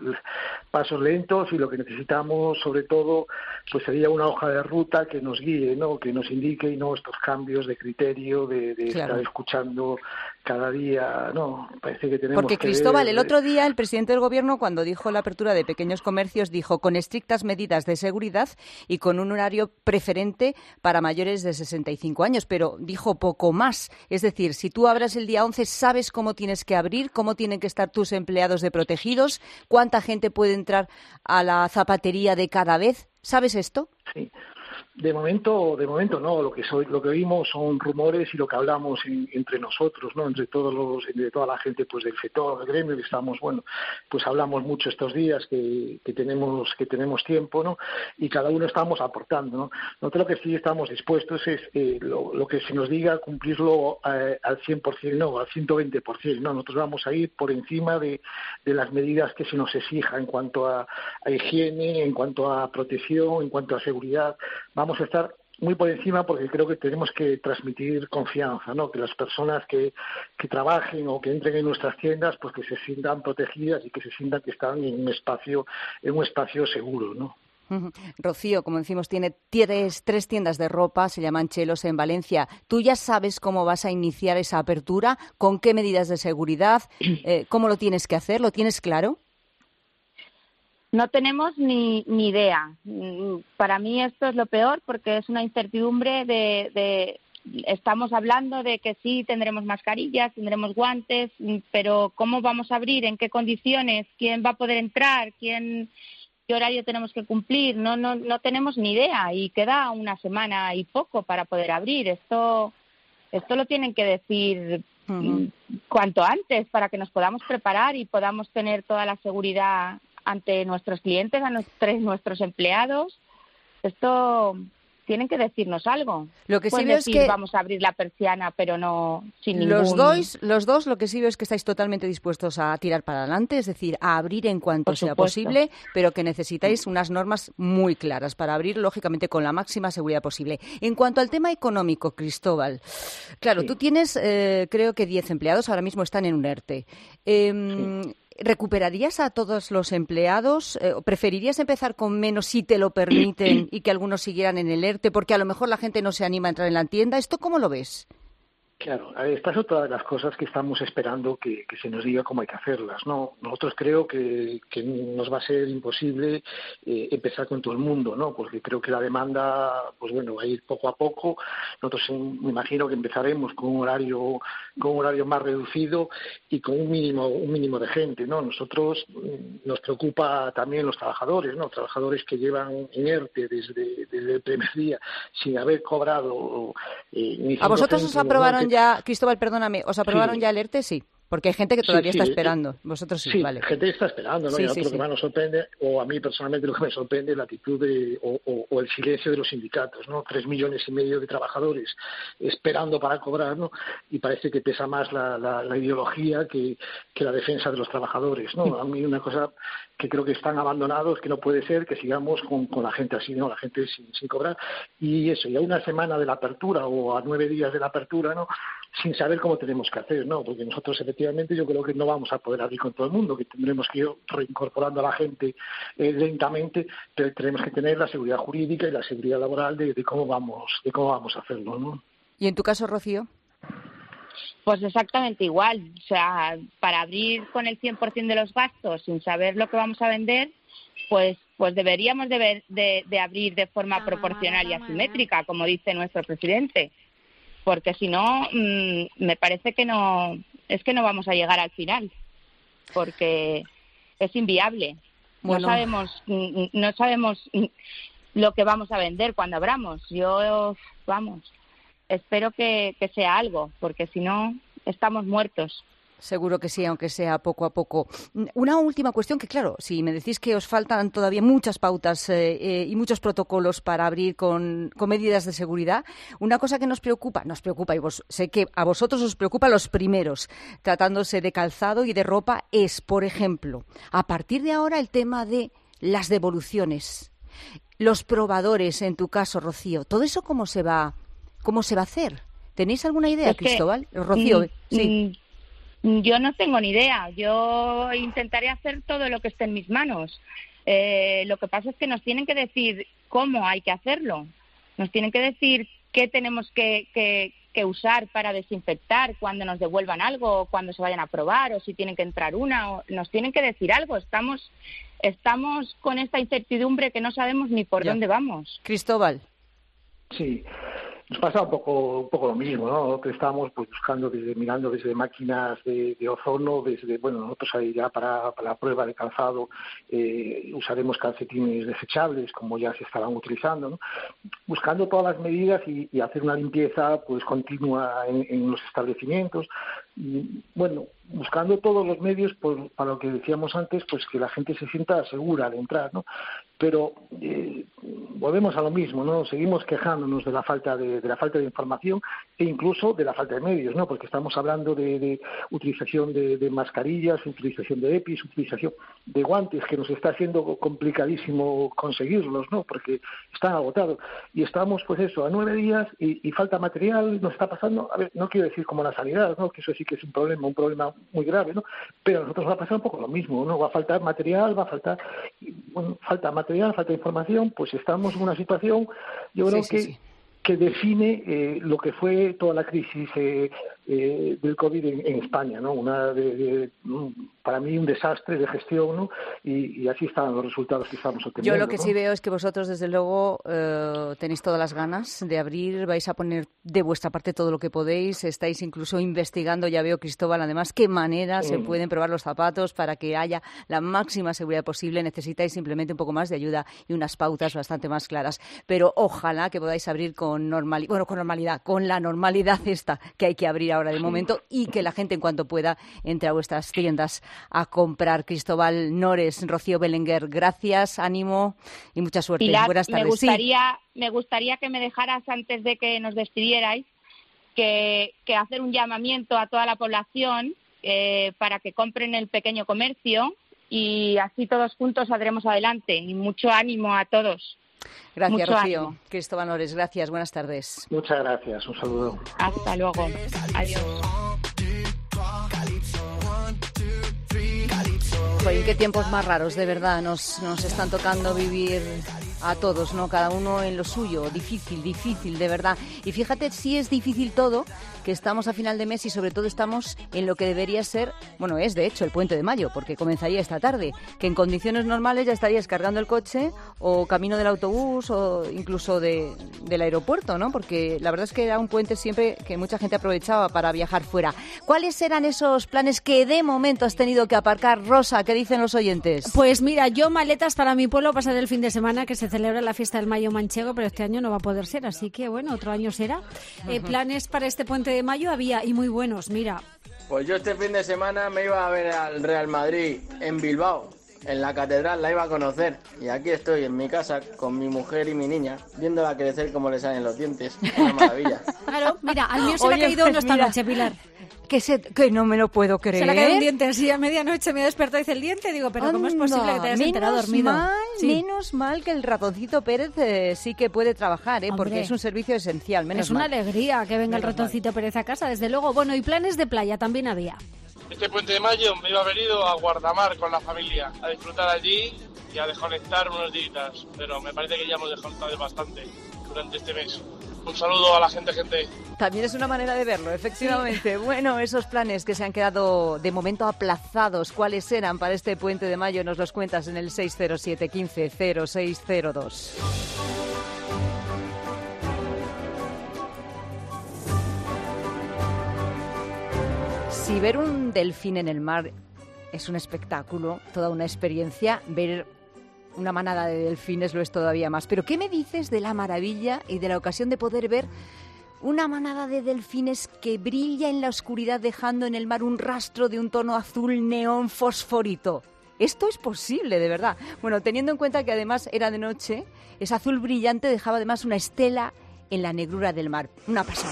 Pasos lentos, y lo que necesitamos sobre todo pues sería una hoja de ruta que nos guíe, ¿no? Que nos indique, y no estos cambios de criterio de, de claro. estar escuchando cada día, no, parece que tenemos Porque que Cristóbal, ver... el otro día el presidente del Gobierno, cuando dijo la apertura de pequeños comercios, dijo con estrictas medidas de seguridad y con un horario preferente para mayores de sesenta y cinco años, pero dijo poco más. Es decir, si tú abras el día once, ¿sabes cómo tienes que abrir? ¿Cómo tienen que estar tus empleados de protegidos? ¿Cuánta gente puede entrar a la zapatería de cada vez? ¿Sabes esto? Sí. De momento, de momento no. Lo que soy, lo que oímos son rumores y lo que hablamos en, entre nosotros, ¿no? Entre todos los, entre toda la gente, pues del sector, del gremio, que estamos, bueno, pues hablamos mucho estos días que, que tenemos, que tenemos tiempo, ¿no? Y cada uno estamos aportando, ¿no? Nosotros lo que sí estamos dispuestos es eh, lo, lo que se nos diga cumplirlo eh, al cien por ciento, no, al ciento veinte por ciento, ¿no? Nosotros vamos a ir por encima de, de las medidas que se nos exija en cuanto a, a higiene, en cuanto a protección, en cuanto a seguridad. Vamos Vamos a estar muy por encima porque creo que tenemos que transmitir confianza, ¿no? Que las personas que, que trabajen o que entren en nuestras tiendas, pues que se sientan protegidas y que se sientan que están en un espacio, en un espacio seguro, ¿no? Uh-huh. Rocío, como decimos, tiene tienes tres tiendas de ropa, se llaman Chelos en Valencia. ¿Tú ya sabes cómo vas a iniciar esa apertura? ¿Con qué medidas de seguridad? Eh, ¿Cómo lo tienes que hacer? ¿Lo tienes claro? No tenemos ni, ni idea. Para mí esto es lo peor porque es una incertidumbre de, de... Estamos hablando de que sí tendremos mascarillas, tendremos guantes, pero ¿cómo vamos a abrir? ¿En qué condiciones? ¿Quién va a poder entrar? ¿Quién, qué horario tenemos que cumplir? No, no, no tenemos ni idea y queda una semana y poco para poder abrir. Esto, esto lo tienen que decir uh-huh. cuanto antes para que nos podamos preparar y podamos tener toda la seguridad ante nuestros clientes, a nuestros, nuestros empleados. Esto tienen que decirnos algo. Lo que sí Pueden veo decir, es que vamos a abrir la persiana, pero no sin ningún... Los dos, los dos, lo que sí veo es que estáis totalmente dispuestos a tirar para adelante, es decir, a abrir en cuanto Por sea supuesto. posible, pero que necesitáis unas normas muy claras para abrir, lógicamente, con la máxima seguridad posible. En cuanto al tema económico, Cristóbal, claro, sí. tú tienes, eh, creo que diez empleados, ahora mismo están en un ERTE. Eh, sí. ¿Recuperarías a todos los empleados? Eh, ¿Preferirías empezar con menos si te lo permiten y que algunos siguieran en el ERTE? Porque a lo mejor la gente no se anima a entrar en la tienda. ¿Esto cómo lo ves? Claro, esta es otra de las cosas que estamos esperando que, que se nos diga cómo hay que hacerlas, ¿no? Nosotros creo que, que nos va a ser imposible eh, empezar con todo el mundo, ¿no? Porque creo que la demanda, pues bueno, va a ir poco a poco. Nosotros me imagino que empezaremos con un horario, con un horario más reducido y con un mínimo, un mínimo de gente, ¿no? Nosotros nos preocupa también los trabajadores, ¿no? Trabajadores que llevan en ERTE desde, desde el primer día sin haber cobrado. Eh, ni ¿A vosotros os aprobaron ¿no? ya, Cristóbal, perdóname, os aprobaron sí. ya el ERTE? Sí. Porque hay gente que todavía Sí, está sí, esperando. Vosotros sí, Sí, vale. gente que está esperando, ¿no? Sí, y a sí, otro sí. que más nos sorprende, o a mí personalmente lo que me sorprende, es la actitud de, o, o, o el silencio de los sindicatos, ¿no? Tres millones y medio de trabajadores esperando para cobrar, ¿no? Y parece que pesa más la, la, la ideología que, que la defensa de los trabajadores, ¿no? A mí una cosa que creo que están abandonados, que no puede ser que sigamos con, con la gente así, ¿no? La gente sin, sin cobrar. Y eso, y a una semana de la apertura o a nueve días de la apertura, ¿no? Sin saber cómo tenemos que hacer, ¿no? Porque nosotros efectivamente yo creo que no vamos a poder abrir con todo el mundo, que tendremos que ir reincorporando a la gente eh, lentamente, pero tenemos que tener la seguridad jurídica y la seguridad laboral de, de cómo vamos de cómo vamos a hacerlo, ¿no? ¿Y en tu caso, Rocío? Pues exactamente igual. O sea, para abrir con el cien por ciento de los gastos sin saber lo que vamos a vender, pues pues deberíamos de, ver, de, de abrir de forma proporcional y asimétrica, como dice nuestro presidente. Porque si no, mmm, me parece que no, es que no vamos a llegar al final, porque es inviable. Bueno. No sabemos, no sabemos lo que vamos a vender cuando abramos. Yo, vamos, espero que, que sea algo, porque si no, estamos muertos. Seguro que sí, aunque sea poco a poco. Una última cuestión que, claro, si me decís que os faltan todavía muchas pautas eh, eh, y muchos protocolos para abrir con, con medidas de seguridad, una cosa que nos preocupa, nos preocupa, y vos, sé que a vosotros os preocupa los primeros, tratándose de calzado y de ropa, es, por ejemplo, a partir de ahora el tema de las devoluciones, los probadores, en tu caso, Rocío, ¿todo eso cómo se va, cómo se va a hacer? ¿Tenéis alguna idea, es que, Cristóbal? Rocío, mm, sí. Mm, Yo no tengo ni idea. Yo intentaré hacer todo lo que esté en mis manos. Eh, lo que pasa es que nos tienen que decir cómo hay que hacerlo. Nos tienen que decir qué tenemos que, que, que usar para desinfectar cuando nos devuelvan algo, o cuando se vayan a probar, o si tienen que entrar una. O nos tienen que decir algo. Estamos, estamos con esta incertidumbre que no sabemos ni por Ya. dónde vamos. Cristóbal. Sí. Nos pasa un poco un poco lo mismo, ¿no? Que estamos pues buscando, desde mirando desde máquinas de, de ozono, desde, bueno, nosotros ahí ya para, para la prueba de calzado eh, usaremos calcetines desechables, como ya se estarán utilizando, ¿no? Buscando todas las medidas y, y hacer una limpieza pues continua en, en los establecimientos. Y, bueno, buscando todos los medios, pues, para lo que decíamos antes, pues que la gente se sienta segura al entrar, ¿no? Pero eh, volvemos a lo mismo, ¿no? Seguimos quejándonos de la falta de, de la falta de información e incluso de la falta de medios, ¿no? Porque estamos hablando de, de utilización de, de mascarillas, utilización de EPIs, utilización de guantes, que nos está haciendo complicadísimo conseguirlos, ¿no? Porque están agotados. Y estamos, pues eso, a nueve días y, y falta material, nos está pasando, a ver, no quiero decir como la sanidad, ¿no? Que eso sí que es un problema, un problema muy grave, ¿no? Pero a nosotros va a pasar un poco lo mismo, ¿no? Va a faltar material, va a faltar, bueno, falta material, falta información, pues estamos en una situación, yo creo Sí, sí, que sí. que define eh, lo que fue toda la crisis eh, eh, del COVID en, en España, ¿no? Una de, de, para mí un desastre de gestión, ¿no? Y, y así están los resultados que estamos obteniendo. Yo lo que ¿no? sí veo es que vosotros, desde luego, eh, tenéis todas las ganas de abrir, vais a poner de vuestra parte todo lo que podéis, estáis incluso investigando, ya veo, Cristóbal, además, qué manera se Mm. pueden probar los zapatos para que haya la máxima seguridad posible. Necesitáis simplemente un poco más de ayuda y unas pautas bastante más claras. Pero ojalá que podáis abrir con normalidad, bueno, con normalidad, con la normalidad esta que hay que abrir ahora de momento, y que la gente, en cuanto pueda, entre a vuestras tiendas a comprar. Cristóbal Nores, Rocío Belenguer, gracias, ánimo y mucha suerte. Pilar, Buenas tardes. me gustaría, me gustaría que me dejaras, antes de que nos despidierais, que, que hacer un llamamiento a toda la población eh, para que compren el pequeño comercio, y así todos juntos saldremos adelante. Y mucho ánimo a todos. Gracias, Mucho Rocío. ánimo. Cristóbal Nores, gracias. Buenas tardes. Muchas gracias, un saludo. Hasta luego. Adiós. Joder, qué tiempos más raros, de verdad, nos, nos están tocando vivir a todos, ¿no? Cada uno en lo suyo, difícil, difícil, de verdad. Y fíjate si es difícil todo, que estamos a final de mes y sobre todo estamos en lo que debería ser, bueno, es de hecho el Puente de Mayo, porque comenzaría esta tarde, que en condiciones normales ya estarías cargando el coche o camino del autobús o incluso de, del aeropuerto, ¿no? Porque la verdad es que era un puente siempre que mucha gente aprovechaba para viajar fuera. ¿Cuáles eran esos planes que de momento has tenido que aparcar, Rosa? ¿Qué dicen los oyentes? Pues mira, yo maletas para mi pueblo pasar el fin de semana, que se celebra la fiesta del Mayo Manchego, pero este año no va a poder ser, así que bueno, otro año será. Eh, planes para este puente de mayo había, y muy buenos, mira. Pues yo este fin de semana me iba a ver al Real Madrid en Bilbao, en la catedral, la iba a conocer. Y aquí estoy en mi casa con mi mujer y mi niña, viéndola crecer como le salen los dientes. Una maravilla. Claro, mira, al mío se Oye, le ha caído pues uno esta mira. noche, Pilar. Que, se, que no me lo puedo creer. Se le ha caído un diente así a medianoche, me he despertado y dice el diente. Digo, pero ¿cómo es posible que te hayas menos enterado dormido? Mal, Sí. Menos mal que el ratoncito Pérez eh, sí que puede trabajar, ¿eh? Porque Hombre. es un servicio esencial. Menos Es una mal. alegría que venga el Menos ratoncito Pérez a casa, desde luego. Bueno, y planes de playa también había. Este puente de mayo me iba a haber ido a Guardamar con la familia, a disfrutar allí y a desconectar unos días, pero me parece que ya hemos desconectado bastante durante este mes. Un saludo a la gente, gente. También es una manera de verlo, efectivamente. Bueno, esos planes que se han quedado de momento aplazados, ¿cuáles eran para este puente de mayo? Nos los cuentas en el seis cero siete, quince, cero seis cero dos. Si ver un delfín en el mar es un espectáculo, toda una experiencia, ver una manada de delfines lo es todavía más. Pero ¿qué me dices de la maravilla y de la ocasión de poder ver una manada de delfines que brilla en la oscuridad dejando en el mar un rastro de un tono azul neón fosforito? Esto es posible, de verdad. Bueno, teniendo en cuenta que además era de noche, ese azul brillante dejaba además una estela en la negrura del mar. Una pasada.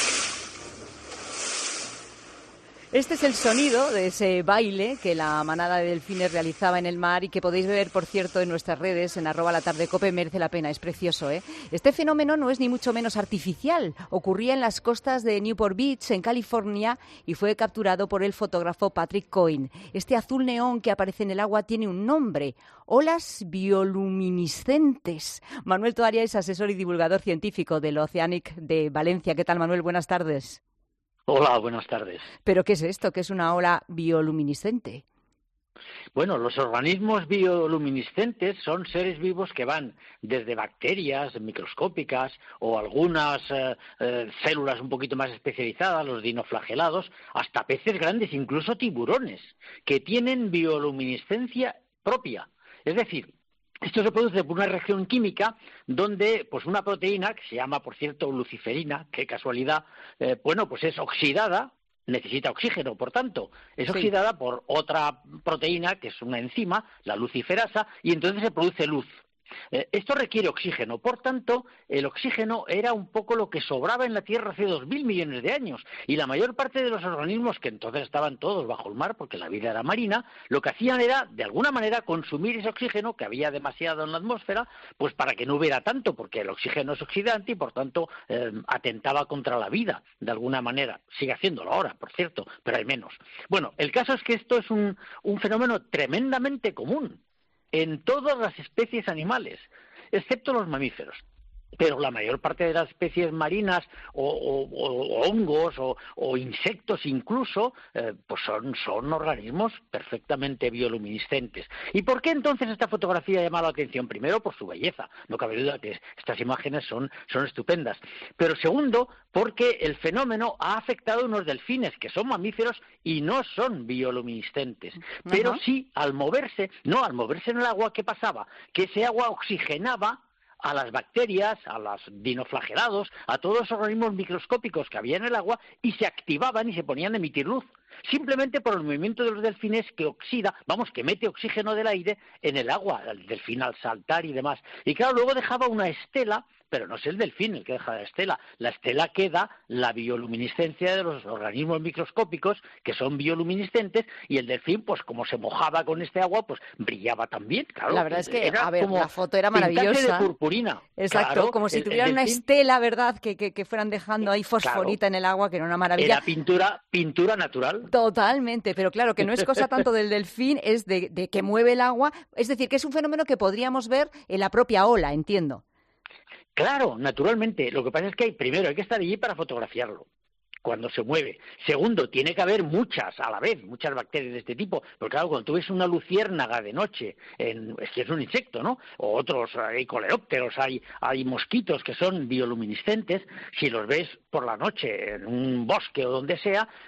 Este es el sonido de ese baile que la manada de delfines realizaba en el mar y que podéis ver, por cierto, en nuestras redes, en arroba la tarde cope, merece la pena, es precioso, ¿eh? Este fenómeno no es ni mucho menos artificial. Ocurría en las costas de Newport Beach, en California, y fue capturado por el fotógrafo Patrick Coyne. Este azul neón que aparece en el agua tiene un nombre: olas bioluminiscentes. Manuel Toaria es asesor y divulgador científico del Oceanic de Valencia. ¿Qué tal, Manuel? Buenas tardes. Hola, buenas tardes. ¿Pero qué es esto? ¿Qué es una ola bioluminiscente? Bueno, los organismos bioluminiscentes son seres vivos que van desde bacterias microscópicas o algunas eh, eh, células un poquito más especializadas, los dinoflagelados, hasta peces grandes, incluso tiburones, que tienen bioluminiscencia propia. Es decir, esto se produce por una reacción química donde pues una proteína, que se llama, por cierto, luciferina, qué casualidad, eh, bueno, pues es oxidada, necesita oxígeno, por tanto, es Sí. oxidada por otra proteína, que es una enzima, la luciferasa, y entonces se produce luz. Eh, esto requiere oxígeno, por tanto, el oxígeno era un poco lo que sobraba en la Tierra hace dos mil millones de años, y la mayor parte de los organismos, que entonces estaban todos bajo el mar, porque la vida era marina, lo que hacían era, de alguna manera, consumir ese oxígeno, que había demasiado en la atmósfera, pues para que no hubiera tanto, porque el oxígeno es oxidante y, por tanto, eh, atentaba contra la vida, de alguna manera. Sigue haciéndolo ahora, por cierto, pero hay menos. Bueno, el caso es que esto es un, un fenómeno tremendamente común en todas las especies animales, excepto los mamíferos. Pero la mayor parte de las especies marinas o, o, o hongos o, o insectos incluso, eh, pues son, son organismos perfectamente bioluminiscentes. ¿Y por qué entonces esta fotografía llama la atención? Primero, por su belleza. No cabe duda que estas imágenes son, son estupendas. Pero segundo, porque el fenómeno ha afectado a unos delfines que son mamíferos y no son bioluminiscentes. Pero Ajá. sí, al moverse, no, al moverse en el agua, ¿qué pasaba? Que ese agua oxigenaba a las bacterias, a los dinoflagelados, a todos los organismos microscópicos que había en el agua y se activaban y se ponían a emitir luz. Simplemente por el movimiento de los delfines que oxida, vamos, que mete oxígeno del aire en el agua, el delfín al saltar y demás. Y claro, luego dejaba una estela, pero no es el delfín el que deja la estela. La estela queda la bioluminiscencia de los organismos microscópicos, que son bioluminiscentes, y el delfín, pues como se mojaba con este agua, pues brillaba también, claro. La verdad es que, Era a ver, como la foto era pintarse maravillosa. de purpurina. Exacto, Claro, como si el- el tuvieran una delfín- estela, ¿verdad? Que, que, que fueran dejando ahí fosforita en el agua, que era una maravilla. Era pintura, pintura natural. Totalmente, pero claro, que no es cosa tanto del delfín, es de, de que mueve el agua. Es decir, que es un fenómeno que podríamos ver en la propia ola, entiendo. Claro, naturalmente. Lo que pasa es que hay, primero hay que estar allí para fotografiarlo cuando se mueve. Segundo, tiene que haber muchas a la vez, muchas bacterias de este tipo. Porque claro, cuando tú ves una luciérnaga de noche, en, es que es un insecto, ¿no? O otros, hay coleópteros, hay, hay mosquitos que son bioluminiscentes. Si los ves por la noche en un bosque o donde sea,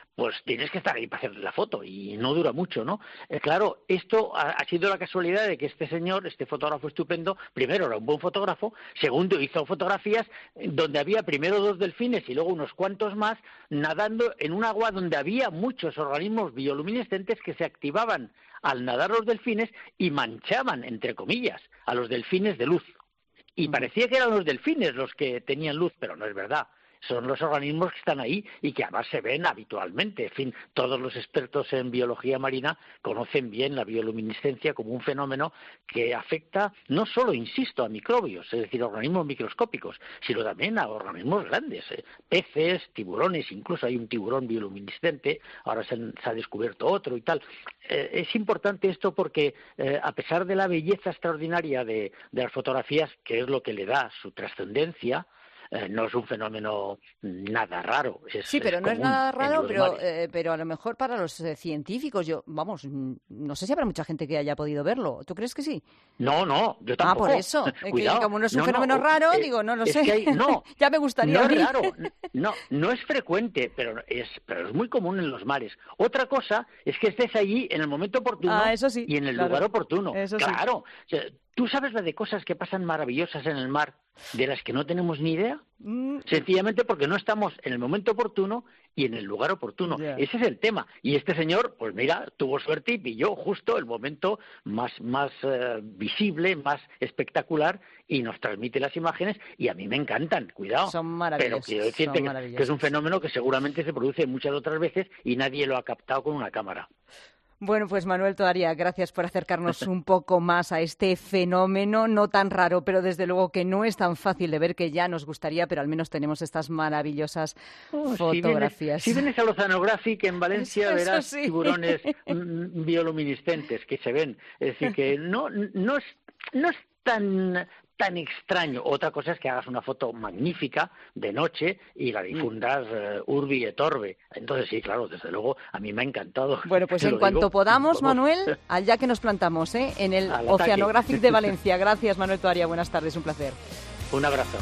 pues tienes que estar ahí para hacer la foto y no dura mucho, ¿no? Eh, claro, esto ha, ha sido la casualidad de que este señor, este fotógrafo estupendo, primero era un buen fotógrafo, segundo hizo fotografías donde había primero dos delfines y luego unos cuantos más nadando en un agua donde había muchos organismos bioluminescentes que se activaban al nadar los delfines y manchaban, entre comillas, a los delfines de luz. Y parecía que eran los delfines los que tenían luz, pero no es verdad. Son los organismos que están ahí y que además se ven habitualmente. En fin, todos los expertos en biología marina conocen bien la bioluminiscencia como un fenómeno que afecta no solo, insisto, a microbios, es decir, a organismos microscópicos, sino también a organismos grandes, eh, peces, tiburones, incluso hay un tiburón bioluminiscente, ahora se, han, se ha descubierto otro y tal. Eh, es importante esto porque, eh, a pesar de la belleza extraordinaria de, de las fotografías, que es lo que le da su trascendencia, Eh, no es un fenómeno nada raro. Es, sí, pero es no es común nada en raro, los pero, mares. eh, pero a lo mejor para los eh, científicos, yo, vamos, no sé si habrá mucha gente que haya podido verlo. ¿Tú crees que sí? No, no, yo Ah, tampoco. por eso. Es que Cuidado. como no es un No, fenómeno no, raro, eh, digo, no lo es sé. que hay- no, ya me gustaría. No a mí. es raro, no, no es frecuente, pero es, pero es muy común en los mares. Otra cosa es que estés allí en el momento oportuno Ah, eso sí, y en el claro. lugar oportuno. Eso sí. Claro. O sea, ¿tú sabes la de cosas que pasan maravillosas en el mar de las que no tenemos ni idea? Mm. Sencillamente porque no estamos en el momento oportuno y en el lugar oportuno. Ese es el tema. Y este señor, pues mira, tuvo suerte y pilló justo el momento más, más eh, visible, más espectacular y nos transmite las imágenes y a mí me encantan, cuidado. Son Pero maravillosos. quiero decirte son que, maravillosos. que es un fenómeno que seguramente se produce muchas otras veces y nadie lo ha captado con una cámara. Bueno, pues Manuel Toaria, gracias por acercarnos un poco más a este fenómeno, no tan raro, pero desde luego que no es tan fácil de ver, que ya nos gustaría, pero al menos tenemos estas maravillosas Oh, fotografías. Si vienes, si vienes al Oceanographic en Valencia Eso- eso verás sí. tiburones mm, bioluminiscentes que se ven. Es decir, que no, no, es, no es tan tan extraño. Otra cosa es que hagas una foto magnífica de noche y la difundas eh, urbi et orbe. Entonces sí, claro, desde luego a mí me ha encantado. Bueno, pues Te en lo cuanto digo, podamos, vamos. Manuel, allá que nos plantamos, ¿eh? En el Al ataque. Oceanographic de Valencia. Gracias, Manuel Toaria. Buenas tardes, un placer. Un abrazo.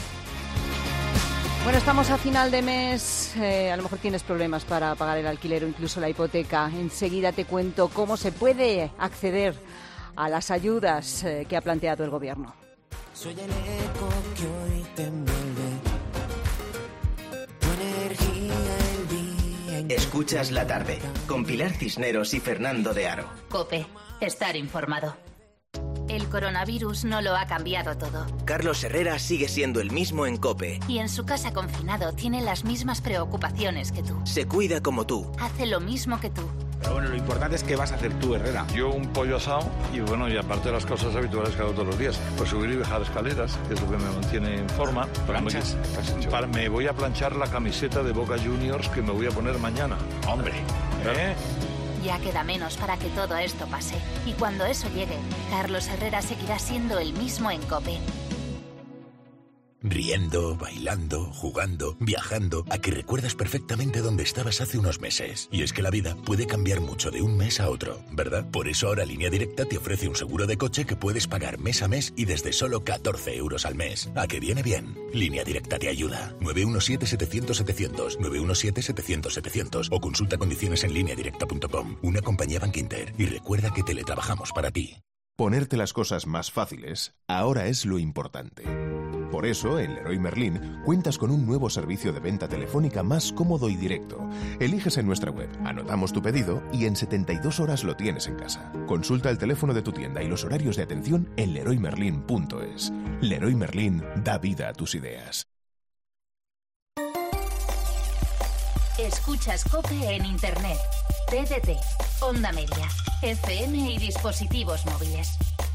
Bueno, estamos a final de mes, eh, a lo mejor tienes problemas para pagar el alquiler o incluso la hipoteca. Enseguida te cuento cómo se puede acceder a las ayudas eh, que ha planteado el Gobierno. Soy el eco que hoy te envuelve. Tu energía el día en que Escuchas la tarde con Pilar Cisneros y Fernando de Aro. COPE. Estar informado. El coronavirus no lo ha cambiado todo. Carlos Herrera sigue siendo el mismo en COPE. Y en su casa confinado tiene las mismas preocupaciones que tú. Se cuida como tú. Hace lo mismo que tú. Pero bueno, lo importante es qué vas a hacer tú, Herrera. Yo un pollo asado y bueno, y aparte de las cosas habituales que hago todos los días, pues subir y bajar escaleras, que es lo que me mantiene en forma. ¿Planchas? Para, me voy a planchar la camiseta de Boca Juniors que me voy a poner mañana. Hombre, ¿eh? Ya queda menos para que todo esto pase. Y cuando eso llegue, Carlos Herrera seguirá siendo el mismo en COPE. Riendo, bailando, jugando, viajando, a que recuerdas perfectamente dónde estabas hace unos meses. Y es que la vida puede cambiar mucho de un mes a otro, ¿verdad? Por eso ahora Línea Directa te ofrece un seguro de coche que puedes pagar mes a mes y desde solo catorce euros al mes. ¿A que viene bien? Línea Directa te ayuda. nueve uno siete, setecientos, setecientos, nueve uno siete, setecientos, setecientos o consulta condiciones en línea directa punto com. Una compañía Bankinter. Y recuerda que teletrabajamos para ti. Ponerte las cosas más fáciles ahora es lo importante. Por eso, en Leroy Merlin cuentas con un nuevo servicio de venta telefónica más cómodo y directo. Eliges en nuestra web, anotamos tu pedido y en setenta y dos horas lo tienes en casa. Consulta el teléfono de tu tienda y los horarios de atención en leroy merlin punto es. Leroy Merlin da vida a tus ideas. Escuchas COPE en Internet, T D T, Onda Media, F M y dispositivos móviles.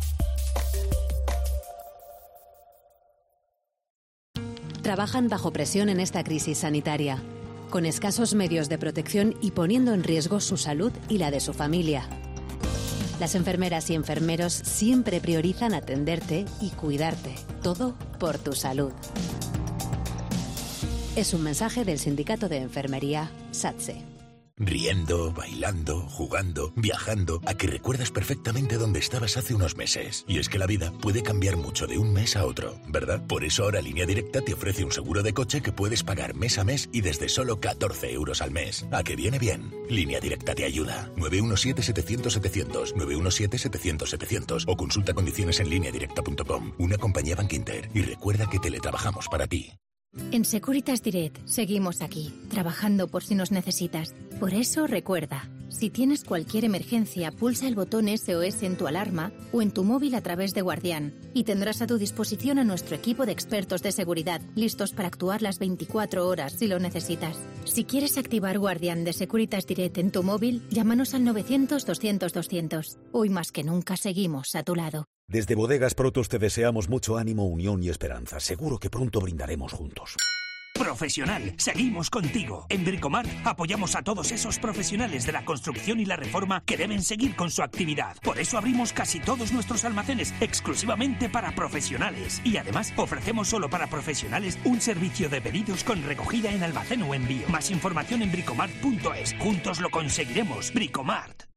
Trabajan bajo presión en esta crisis sanitaria, con escasos medios de protección y poniendo en riesgo su salud y la de su familia. Las enfermeras y enfermeros siempre priorizan atenderte y cuidarte, todo por tu salud. Es un mensaje del Sindicato de Enfermería, SATSE. Riendo, bailando, jugando, viajando, a que recuerdas perfectamente dónde estabas hace unos meses. Y es que la vida puede cambiar mucho de un mes a otro, ¿verdad? Por eso ahora Línea Directa te ofrece un seguro de coche que puedes pagar mes a mes y desde solo catorce euros al mes. ¿A que viene bien? Línea Directa te ayuda. nueve uno siete, setecientos, setecientos, nueve uno siete, setecientos, setecientos o consulta condiciones en línea directa punto com. Una compañía Bankinter. Y recuerda que teletrabajamos para ti. En Securitas Direct seguimos aquí, trabajando por si nos necesitas. Por eso recuerda, si tienes cualquier emergencia, pulsa el botón S O S en tu alarma o en tu móvil a través de Guardián y tendrás a tu disposición a nuestro equipo de expertos de seguridad, listos para actuar las veinticuatro horas si lo necesitas. Si quieres activar Guardián de Securitas Direct en tu móvil, llámanos al novecientos, doscientos, doscientos. Hoy más que nunca seguimos a tu lado. Desde Bodegas Protos te deseamos mucho ánimo, unión y esperanza. Seguro que pronto brindaremos juntos. Profesional, seguimos contigo. En Bricomart apoyamos a todos esos profesionales de la construcción y la reforma que deben seguir con su actividad. Por eso abrimos casi todos nuestros almacenes exclusivamente para profesionales. Y además ofrecemos solo para profesionales un servicio de pedidos con recogida en almacén o envío. Más información en bricomart punto es. Juntos lo conseguiremos. Bricomart.